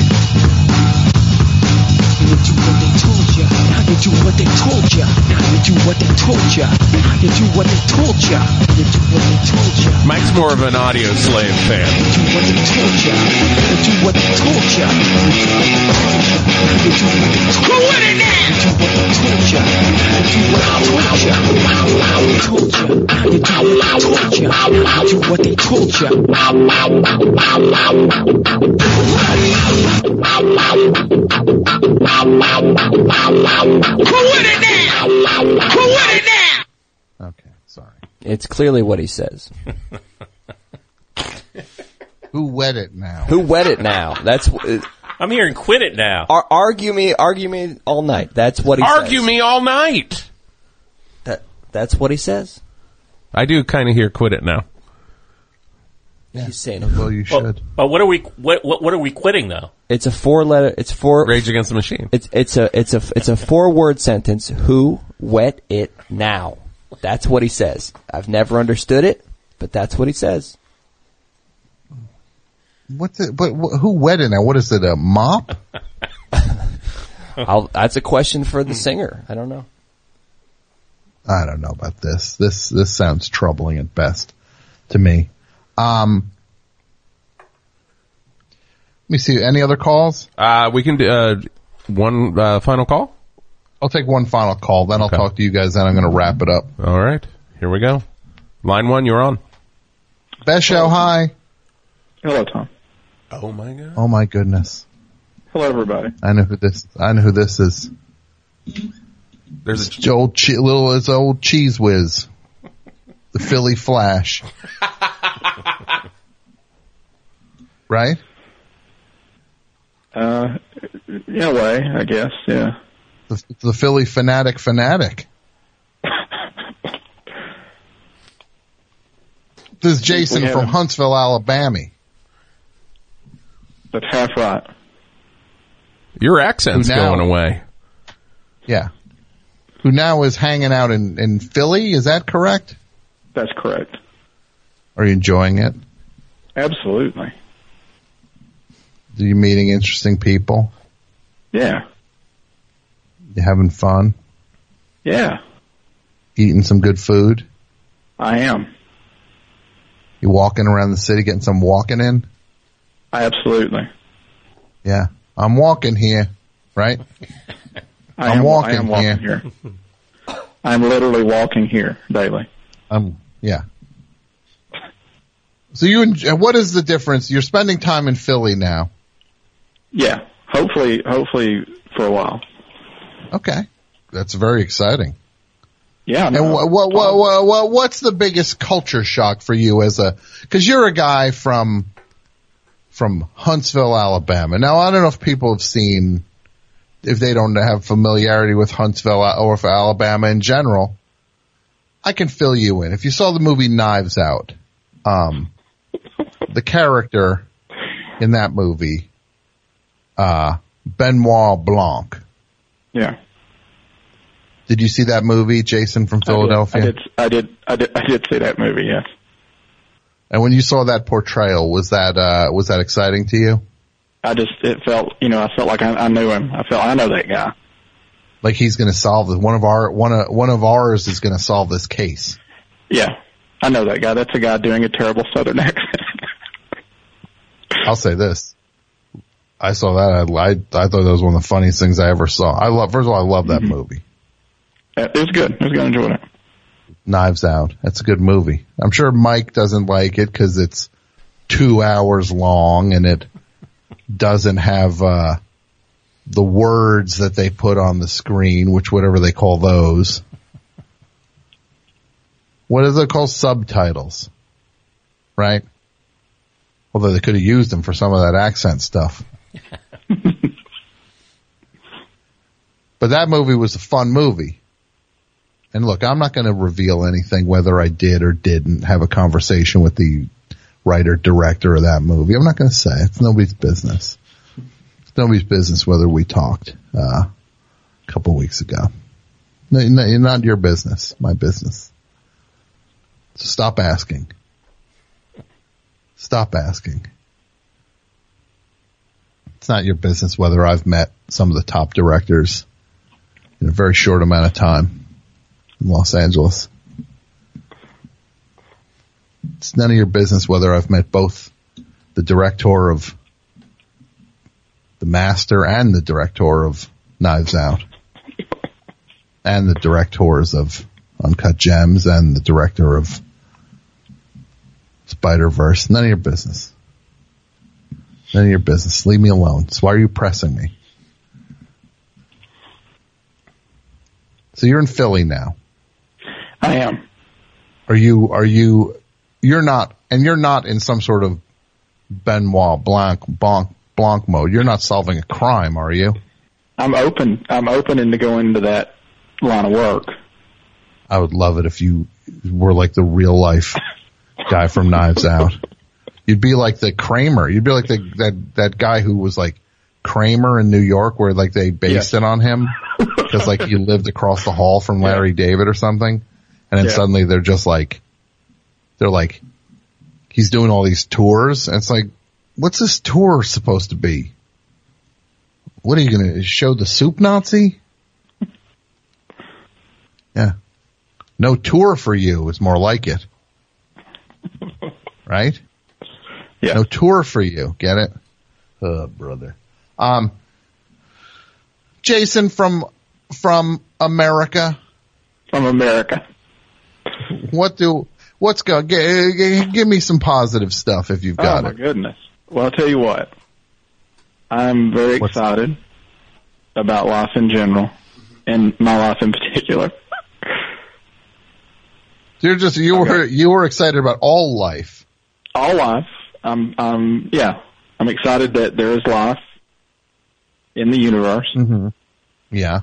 You do what they told ya. Now you do what they told ya. Now you do what they told ya. Now you do what they told ya. You do what they told ya. Mike's more of an Audio Slave fan. You do what they told ya. You do what they told ya. You do what they told ya. Who with it now? You do what they told ya. You do what they told ya. Told ya. Now you do what they told ya. Now you do what they told ya. Who with it now? Who with it now? Okay, sorry. It's clearly what he says. Who wet it now? Who wet it now? That's. I'm hearing quit it now. Argue me all night. That's what he says. Argue me all night. That's what he says. I do kind of hear quit it now. Yeah. He's saying, well, you should. But what are we quitting though? It's a 4-letter. It's 4. Rage Against the Machine. It's a 4-word sentence. Who wet it now? That's what he says. I've never understood it, but that's what he says. Who wet it now? What is it? A mop? That's a question for the singer. I don't know. I don't know about this. This sounds troubling at best to me. Let me see. Any other calls? We can do one final call. I'll take one final call. Then I'll talk to you guys. Then I'm going to wrap it up. All right. Here we go. Line 1, you're on. Best show. Hi. Hello, Tom. Oh my God. Oh my goodness. Hello, everybody. I know who this is. There's it's old Cheese Whiz, the Philly Flash. Right? In a way, I guess, yeah. The Philly fanatic. This is Jason from Huntsville, Alabama. That's half right. Your accent's going away. Yeah. Who now is hanging out in Philly, is that correct? That's correct. Are you enjoying it? Absolutely. Are you meeting interesting people? Yeah. You having fun? Yeah. Eating some good food? I am. You walking around the city getting some walking in? Absolutely. Yeah. I'm walking here, right? I am walking here. I'm literally walking here daily. Yeah. So what is the difference? You're spending time in Philly now. Yeah. Hopefully for a while. Okay. That's very exciting. Yeah. And what's the biggest culture shock for you cause you're a guy from Huntsville, Alabama. Now, I don't know if people have seen, if they don't have familiarity with Huntsville or for Alabama in general, I can fill you in. If you saw the movie Knives Out, the character in that movie, Benoit Blanc. Yeah. Did you see that movie, Jason from Philadelphia? I did see that movie, yes. And when you saw that portrayal, was that I to you? It felt, I felt like I knew him. I know that guy. Like he's going to solve this. One of ours is going to solve this case. Yeah. I know that guy. That's a guy doing a terrible Southern accent. I'll say this. I saw that. I thought that was one of the funniest things I ever saw. First of all, I love that movie. It was good. I was going to enjoy it. Knives Out. That's a good movie. I'm sure Mike doesn't like it because it's 2 hours long and it doesn't have the words that they put on the screen, whatever they call those. What is it called? Subtitles. Right? Although they could have used them for some of that accent stuff. But that movie was a fun movie. And look, I'm not going to reveal anything whether I did or didn't have a conversation with the writer, director of that movie. I'm not going to say. It's nobody's business. It's nobody's business whether we talked a couple of weeks ago. No, not your business, my business. So stop asking. Stop asking. It's not your business whether I've met some of the top directors in a very short amount of time in Los Angeles. It's none of your business whether I've met both the director of The Master and the director of Knives Out and the directors of Uncut Gems and the director of Spider-Verse. None of your business. None of your business. Leave me alone. So why are you pressing me? So you're in Philly now. I am. You're not in some sort of Benoit Blanc mode. You're not solving a crime, are you? I'm open to go into that line of work. I would love it if you were like the real life guy from Knives Out. You'd be like the Kramer. You'd be like that guy who was like Kramer in New York, where like they based it on him because like he lived across the hall from Larry David or something, and then suddenly they're like he's doing all these tours, and it's like, what's this tour supposed to be? What are you going to show the soup Nazi? Yeah. No tour for you is more like it. Right? Yeah. No tour for you. Get it? Oh, brother. Jason from America. From America. Give me some positive stuff if you've got it. Oh, my goodness. Well, I'll tell you what. I'm very excited about life in general, and my life in particular. You were excited about all life. All life. I'm excited that there is life in the universe. Mm-hmm. Yeah.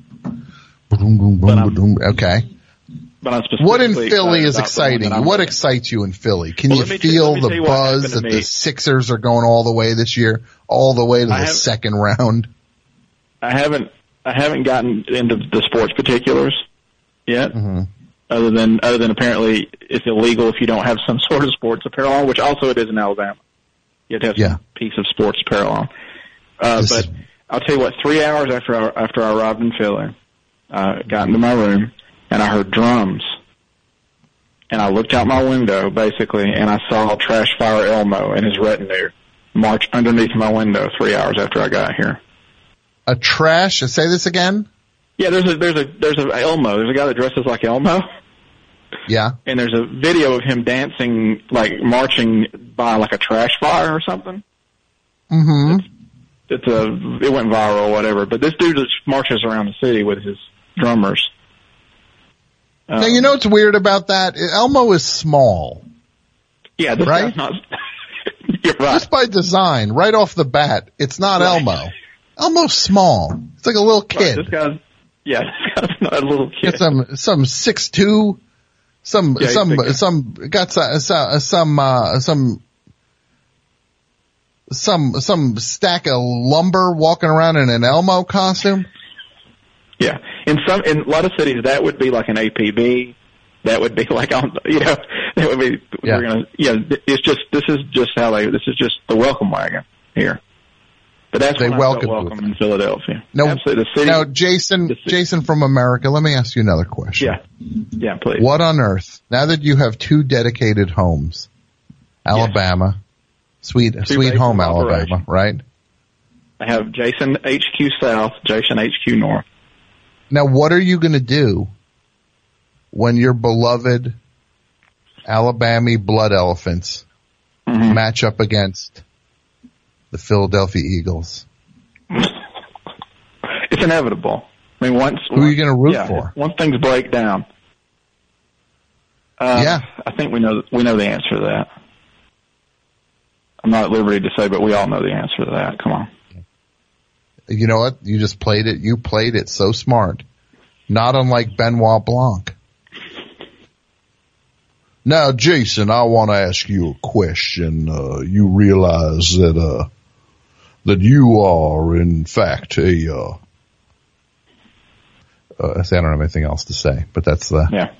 Okay. But what in Philly is exciting? What excites you in Philly? Can you feel the buzz that the Sixers are going all the way this year, all the way to the second round? I haven't gotten into the sports particulars yet. Mm-hmm. Other than apparently it's illegal if you don't have some sort of sports apparel on, which also it is in Alabama. You have to have some piece of sports apparel on. But I'll tell you what, 3 hours after I arrived in Philly, I got into my room and I heard drums. And I looked out my window, basically, and I saw Trash Fire Elmo and his retinue march underneath my window 3 hours after I got here. Say this again? Yeah, there's a Elmo. There's a guy that dresses like Elmo. Yeah. And there's a video of him dancing, like marching by like a trash fire or something. Mm-hmm. It went viral or whatever. But this dude just marches around the city with his drummers. Now, you know what's weird about that? Elmo is small. Yeah, this right? guy's not. You're right. Just by design, right off the bat, it's not Elmo. Elmo's small. It's like a little kid. Right, this guy's not a little kid. Get some 6'2", some stack of lumber walking around in an Elmo costume. Yeah, in a lot of cities that would be like an APB. That would be like that would be. This is just the welcome wagon here. But that's they welcome in Philadelphia. No, absolutely. The city, now, Jason from America, let me ask you another question. Yeah, please. What on earth, now that you have two dedicated homes, Alabama, sweet home Alabama, right? I have Jason HQ South, Jason HQ North. Now, what are you going to do when your beloved Alabama Blood Elephants match up against the Philadelphia Eagles? It's inevitable. I mean, who are you going to root for? Once things break down, I think we know the answer to that. I'm not at liberty to say, but we all know the answer to that. Come on. You know what? You just played it. You played it so smart. Not unlike Benoit Blanc. Now, Jason, I want to ask you a question. You realize that you are, in fact, I don't have anything else to say, but that's the... Yeah.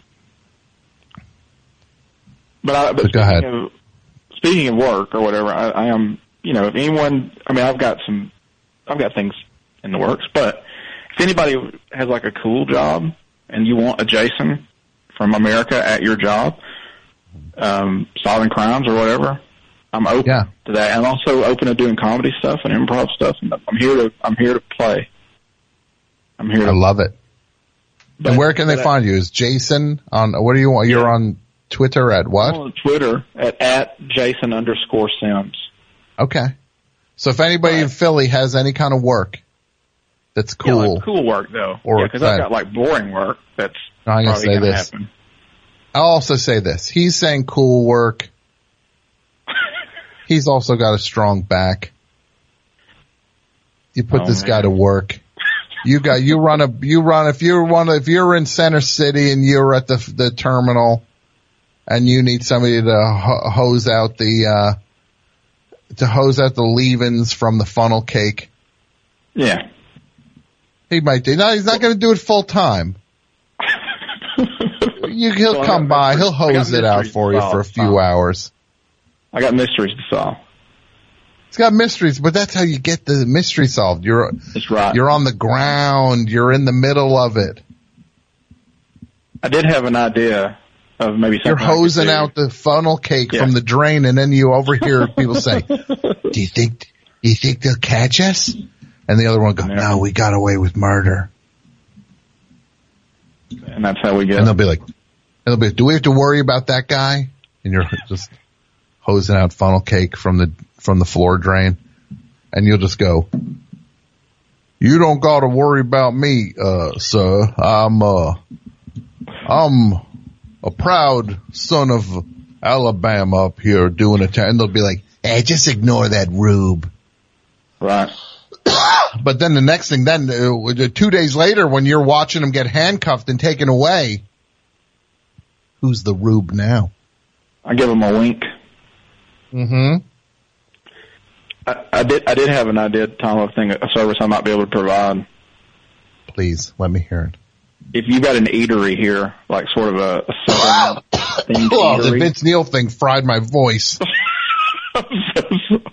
But go ahead. Speaking of work or whatever, I am if anyone, I've got things in the works, but if anybody has like a cool job and you want a Jason from America at your job, solving crimes or whatever, I'm open to that. I'm also open to doing comedy stuff and improv stuff. And I'm here to play. I love it. And where can they find you? Is Jason on, what do you want? You're on Twitter at what? I'm on Twitter at Jason_Sims. Okay. So if anybody in Philly has any kind of work that's cool. Yeah, like cool work though. Because I've got like boring work that's I'm probably going to happen. I'll also say this. He's saying cool work. He's also got a strong back. You put this guy to work. If you're in Center City and you're at the terminal and you need somebody to hose out the leavings from the funnel cake. Yeah. He might do. No, he's not going to do it full time. He'll come by. He'll hose it out for you for a few hours. I got mysteries to solve. It's got mysteries, but that's how you get the mystery solved. That's right. You're on the ground. You're in the middle of it. I did have an idea of maybe something. You're hosing out the funnel cake from the drain, and then you overhear people say, "Do you think they'll catch us?" And the other one goes, "No, we got away with murder." And that's how we get. And they'll be like, "Do we have to worry about that guy?" And you're just hosing out funnel cake from the floor drain, and you'll just go, "You don't got to worry about me, sir. I'm a proud son of Alabama up here doing it." And they'll be like, "Hey, just ignore that rube." Right. But then the next thing, 2 days later, when you're watching them get handcuffed and taken away, who's the rube now? I give him a wink. Mm-hmm. I did have an idea, Tom, of a service I might be able to provide. Please, let me hear it. If you got an eatery here, like sort of a southern themed eatery. The Vince Neil thing fried my voice. I'm so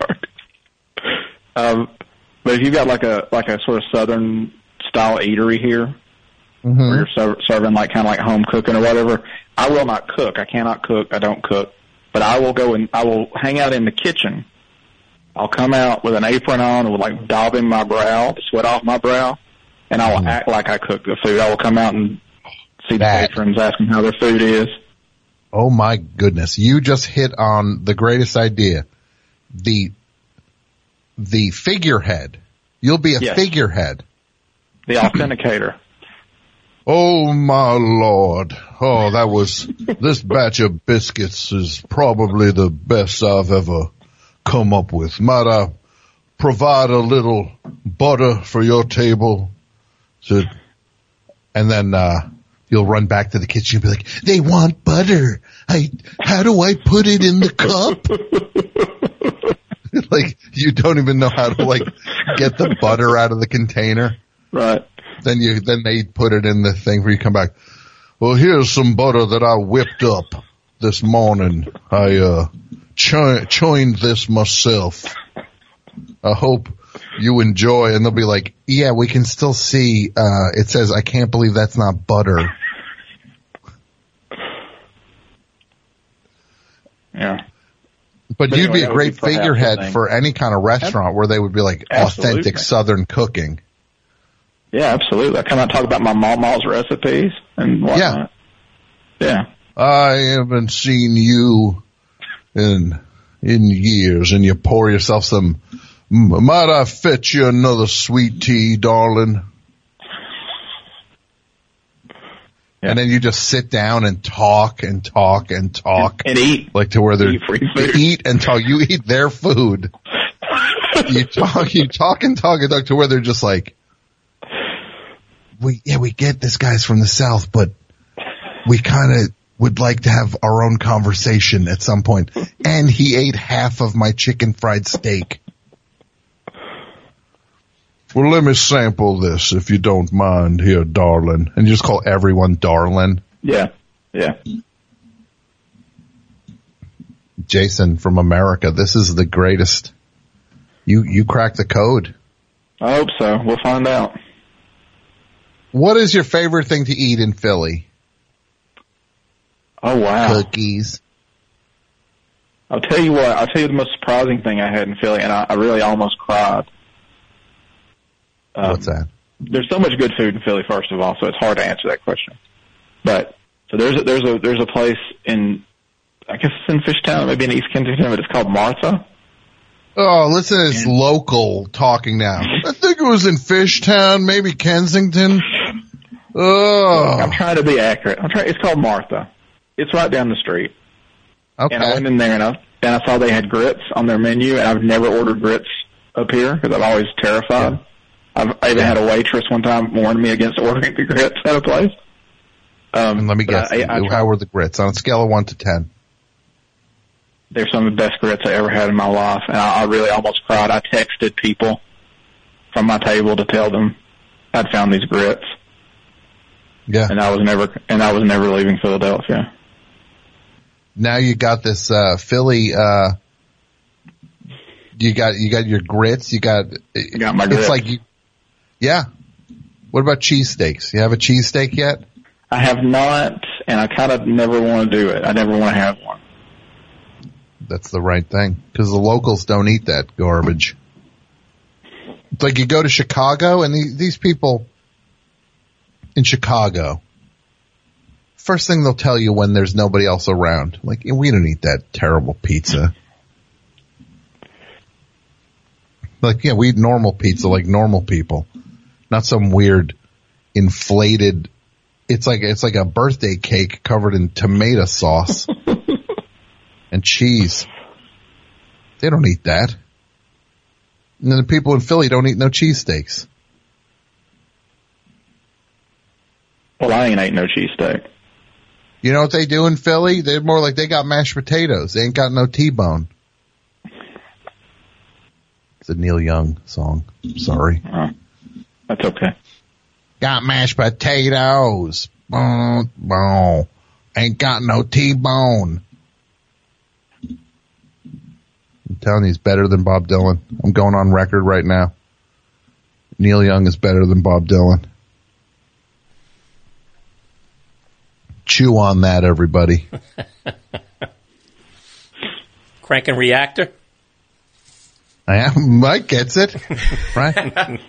sorry. But if you got like a sort of southern style eatery here, where you're serving like kind of like home cooking or whatever, I will not cook. I cannot cook. I don't cook. But I will go and I will hang out in the kitchen. I'll come out with an apron on with like daubing my brow, the sweat off my brow, and I will act like I cook the food. I will come out and see the patrons, ask them how their food is. Oh my goodness. You just hit on the greatest idea. The figurehead. You'll be a figurehead. The authenticator. Oh my Lord. Oh, this batch of biscuits is probably the best I've ever come up with. Might I provide a little butter for your table? And then, you'll run back to the kitchen and be like, "They want butter. How do I put it in the cup?" Like, you don't even know how to get the butter out of the container. Right. Then they put it in the thing where you come back. "Well, here's some butter that I whipped up this morning. I, churned this myself. I hope you enjoy." And they'll be like, "Yeah, we can still see, it says, I can't believe that's not butter." Yeah. But you'd be a great figurehead for any kind of restaurant where they would be like authentic Southern cooking. Yeah, absolutely. I come out and talk about my mama's recipes and whatnot. Yeah. I haven't seen you in years, and you pour yourself some, "Might I fetch you another sweet tea, darling?" Yeah. And then you just sit down and talk and talk and talk. And eat. Like to where they eat and talk. You eat their food. You talk and talk to where they're just like, we get this guy's from the South, but we kind of would like to have our own conversation at some point. And he ate half of my chicken fried steak. "Well, let me sample this, if you don't mind here, darling." And you just call everyone darling. Yeah. Yeah. Jason from America, this is the greatest You cracked the code. I hope so. We'll find out. What is your favorite thing to eat in Philly? Oh, wow. Cookies. I'll tell you what. I'll tell you the most surprising thing I had in Philly, and I really almost cried. What's that? There's so much good food in Philly, first of all, so it's hard to answer that question. But so there's a place in, I guess it's in Fishtown, maybe in East Kensington, but it's called Martha. Oh, listen to this local talking now. I think it was in Fishtown, maybe Kensington. Oh, I'm trying to be accurate. It's called Martha. It's right down the street. Okay. And I went in there and I saw they had grits on their menu, and I've never ordered grits up here because I'm always terrified. Yeah. I even had a waitress one time warn me against ordering the grits at a place. And let me guess, how were the grits on a scale of 1 to 10? They're some of the best grits I ever had in my life, and I really almost cried. I texted people from my table to tell them I'd found these grits. Yeah. And I was never leaving Philadelphia. Now you got this Philly. You got your grits. I got my grits. It's like yeah. What about cheesesteaks? You have a cheesesteak yet? I have not, and I kind of never want to do it. I never want to have one. That's the right thing, because the locals don't eat that garbage. It's like you go to Chicago, and these people in Chicago, first thing they'll tell you when there's nobody else around, like, we don't eat that terrible pizza. Like, yeah, we eat normal pizza like normal people, not some weird inflated. It's like a birthday cake covered in tomato sauce and cheese. They don't eat that. And then the people in Philly don't eat no cheesesteaks. Well, I ain't ate no cheesesteak. You know what they do in Philly? They're more like they got mashed potatoes. They ain't got no T-bone. It's a Neil Young song. Sorry. That's okay. Got mashed potatoes. Ain't got no T-bone. I'm telling you, he's better than Bob Dylan. I'm going on record right now. Neil Young is better than Bob Dylan. Chew on that, everybody. Cranking reactor? Mike gets it. Right?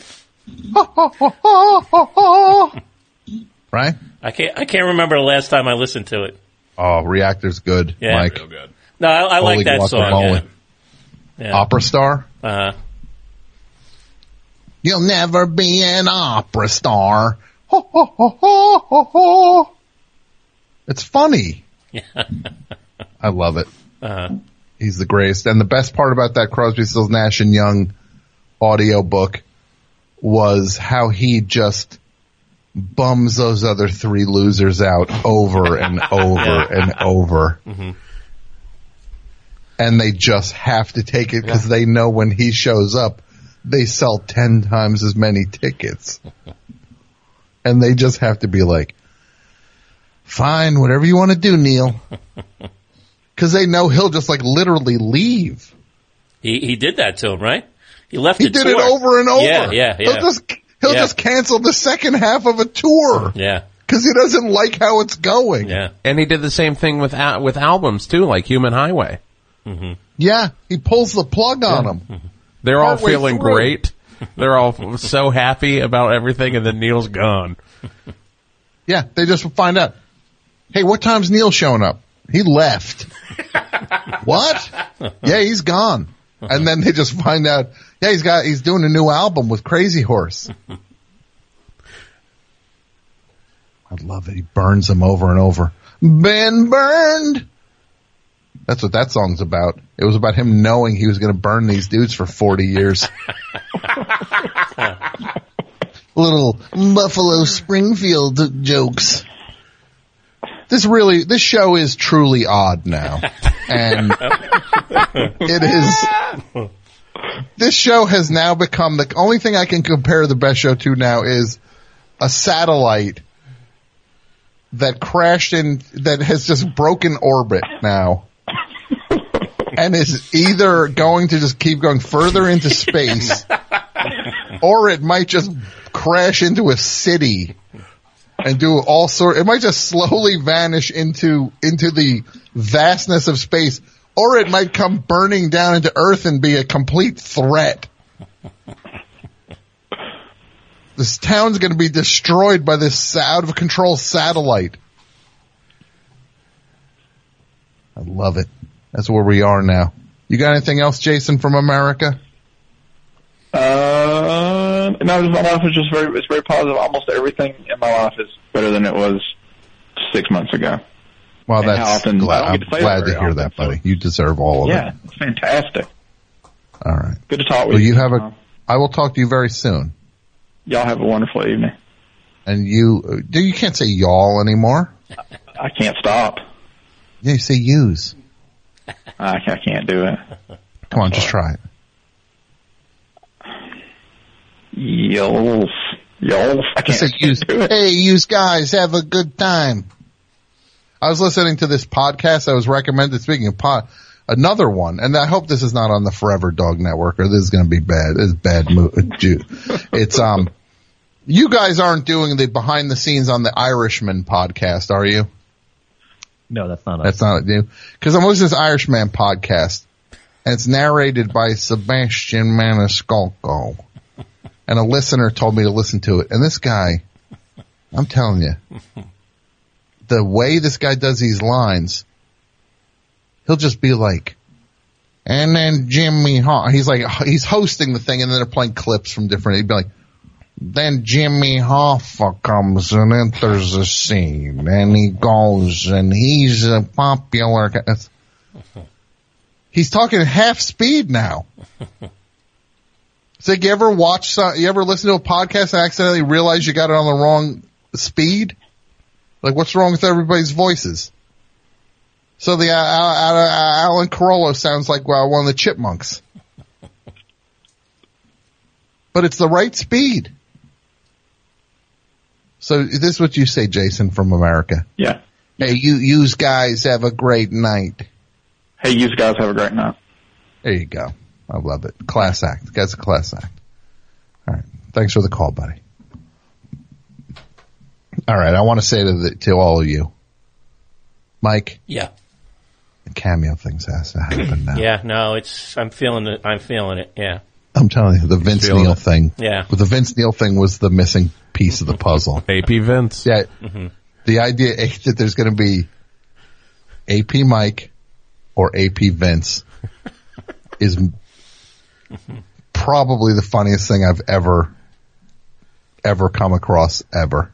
Right? I can't remember the last time I listened to it. Oh, Reactor's good, yeah. Mike. Real good. No, I like that song. Yeah. Opera star? Uh-huh. You'll never be an opera star. Ho, ho, ho, ho, ho, ho. It's funny. Yeah. I love it. Uh-huh. He's the greatest. And the best part about that Crosby, Stills, Nash & Young audio book was how he just bums those other three losers out over and over and over. Mm-hmm. And they just have to take it because they know when he shows up, they sell 10 times as many tickets. And they just have to be like, fine, whatever you want to do, Neil. Because they know he'll just like literally leave. He did that to him, right? He left. He did it over and over. Yeah. He'll just cancel the second half of a tour. Yeah. Because he doesn't like how it's going. Yeah. And he did the same thing with albums too, like Human Highway. Mm-hmm. Yeah, he pulls the plug on them. Mm-hmm. They're all feeling great. They're all so happy about everything, and then Neil's gone. Yeah, they just find out, hey, what time's Neil showing up? He left. What? Yeah, he's gone. And then they just find out, yeah, he's doing a new album with Crazy Horse. I love it. He burns them over and over. Been burned. That's what that song's about. It was about him knowing he was going to burn these dudes for 40 years. Little Buffalo Springfield jokes. This show is truly odd now. And it is, this show has now become the only thing I can compare the best show to now is a satellite that crashed that has just broken orbit now. and is either going to just keep going further into space, or it might just crash into a city and do all sort. It might just slowly vanish into the vastness of space, or it might come burning down into Earth and be a complete threat. This town's going to be destroyed by this out of control satellite. I love it. That's where we are now. You got anything else, Jason, from America? No, my life is just it's very positive. Almost everything in my life is better than it was 6 months ago. Well, And that's I'm glad to hear that, buddy. You deserve all of it. Yeah, it's fantastic. All right. Good to talk with Well, you. I will talk to you very soon. Y'all have a wonderful evening. And you can't say y'all anymore. I can't stop. Yeah, you say use. I can't do it. Come on, just try it. Yolf. I can't do it. Hey, you guys, have a good time. I was listening to this podcast I was recommended, speaking of another one, and I hope this is not on the Forever Dog Network, or this is going to be bad. It's bad. It's, you guys aren't doing the behind the scenes on the Irishman podcast, are you? No, that's not us. That's not you. Because I'm listening to this Irishman podcast, and it's narrated by Sebastian Maniscalco. And a listener told me to listen to it. And this guy, I'm telling you, the way this guy does these lines, he'll just be like, and then Jimmy he's hosting the thing, and then they're playing clips from different, he'd be like, then Jimmy Hoffa comes and enters the scene, and he goes, and he's a popular guy. He's talking half speed now. It's like, you ever listen to a podcast and accidentally realize you got it on the wrong speed? Like, what's wrong with everybody's voices? So the Alan Carollo sounds like one of the Chipmunks. But it's the right speed. So this is what you say, Jason, from America. Yeah. Hey, you guys have a great night. Hey, you guys have a great night. There you go. I love it. Class act. The guy's a class act. All right. Thanks for the call, buddy. All right. I want to say to all of you, Mike. Yeah. The cameo things has to happen now. Yeah. No, I'm feeling it. Yeah. I'm telling you, the Vince Neil thing. Yeah. The Vince Neil thing was the missing piece of the puzzle. AP Vince. Yeah. Mm-hmm. The idea that there's going to be AP Mike or AP Vince is probably the funniest thing I've ever come across ever.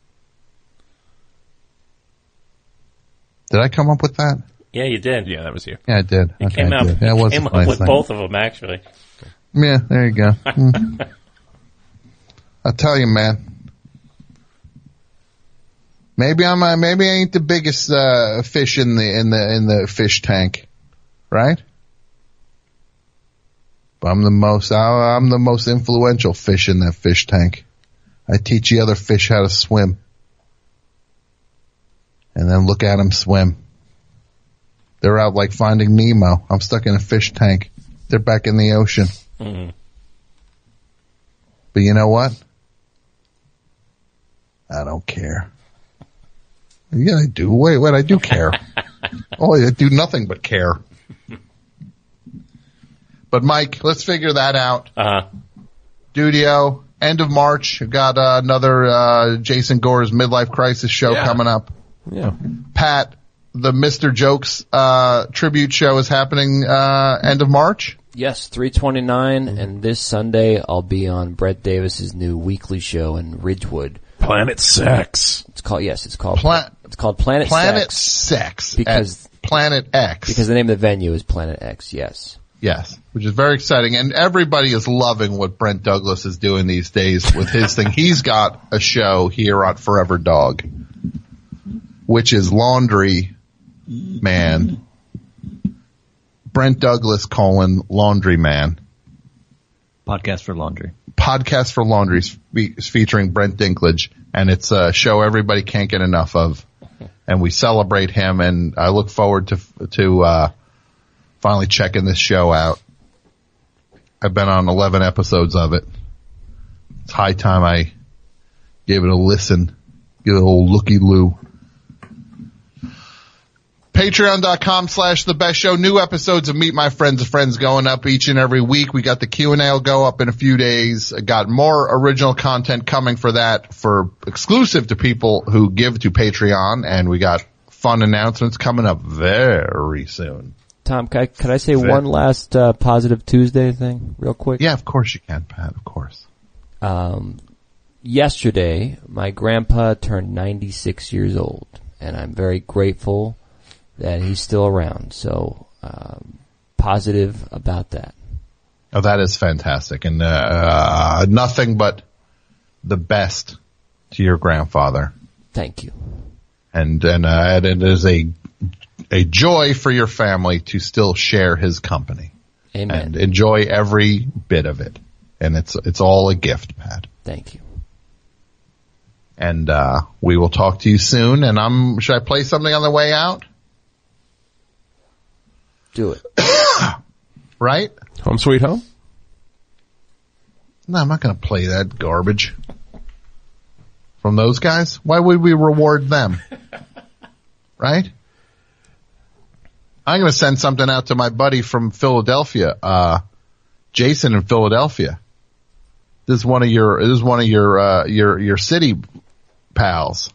Did I come up with that? Yeah, you did. Yeah, that was you. Yeah, I did. You came up with both of them, actually. Yeah, there you go. I'll tell you, man. Maybe I ain't the biggest fish in the fish tank, right? But I'm the most influential fish in that fish tank. I teach the other fish how to swim. And then look at them swim. They're out like Finding Nemo. I'm stuck in a fish tank. They're back in the ocean. Mm-hmm. But you know what? I don't care. Yeah, I do. Wait, I do care. I do nothing but care. But Mike, let's figure that out. Dudio, end of March. We've got another Jason Gore's Midlife Crisis show coming up. Yeah. Pat, the Mr. Jokes tribute show is happening end of March. Yes, 3/29, and this Sunday I'll be on Brett Davis's new weekly show in Ridgewood. Planet Sex. It's called Planet Sex because Planet X. Because the name of the venue is Planet X. Yes. Yes, which is very exciting, and everybody is loving what Brent Douglas is doing these days with his thing. He's got a show here on Forever Dog, which is Laundry Man. Brent Douglas : Laundry Man. Podcast for Laundry. Podcast for Laundry is featuring Brent Dinklage, and it's a show everybody can't get enough of. And we celebrate him, and I look forward to Finally checking this show out. I've been on 11 episodes of it. It's high time I gave it a listen. Give it a little looky-loo. Patreon.com/thebestshow. New episodes of Meet My Friends of Friends going up each and every week. We got the Q&A will go up in a few days. I got more original content coming for that, for exclusive to people who give to Patreon, and we got fun announcements coming up very soon. Tom, could I say one last Positive Tuesday thing real quick? Yeah, of course you can, Pat, of course. Yesterday, my grandpa turned 96 years old, and I'm very grateful that he's still around. So, positive about that. Oh, that is fantastic. And, nothing but the best to your grandfather. Thank you. And it is a joy for your family to still share his company. Amen. And enjoy every bit of it. And it's all a gift, Pat. Thank you. And, we will talk to you soon. And should I play something on the way out? Do it. Right? Home Sweet Home? No, I'm not going to play that garbage from those guys. Why would we reward them? Right? I'm going to send something out to my buddy from Philadelphia, Jason in Philadelphia. This is one of your city pals.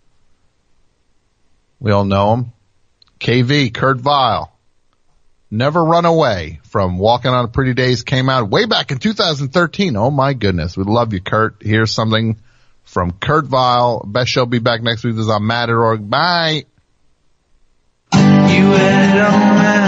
We all know him. KV, Kurt Vile. Never Run Away from Walking on a Pretty Days came out way back in 2013. Oh my goodness. We love you, Kurt. Here's something from Kurt Vile. Best Show be back next week. This is on Matt.org. Bye. You had it on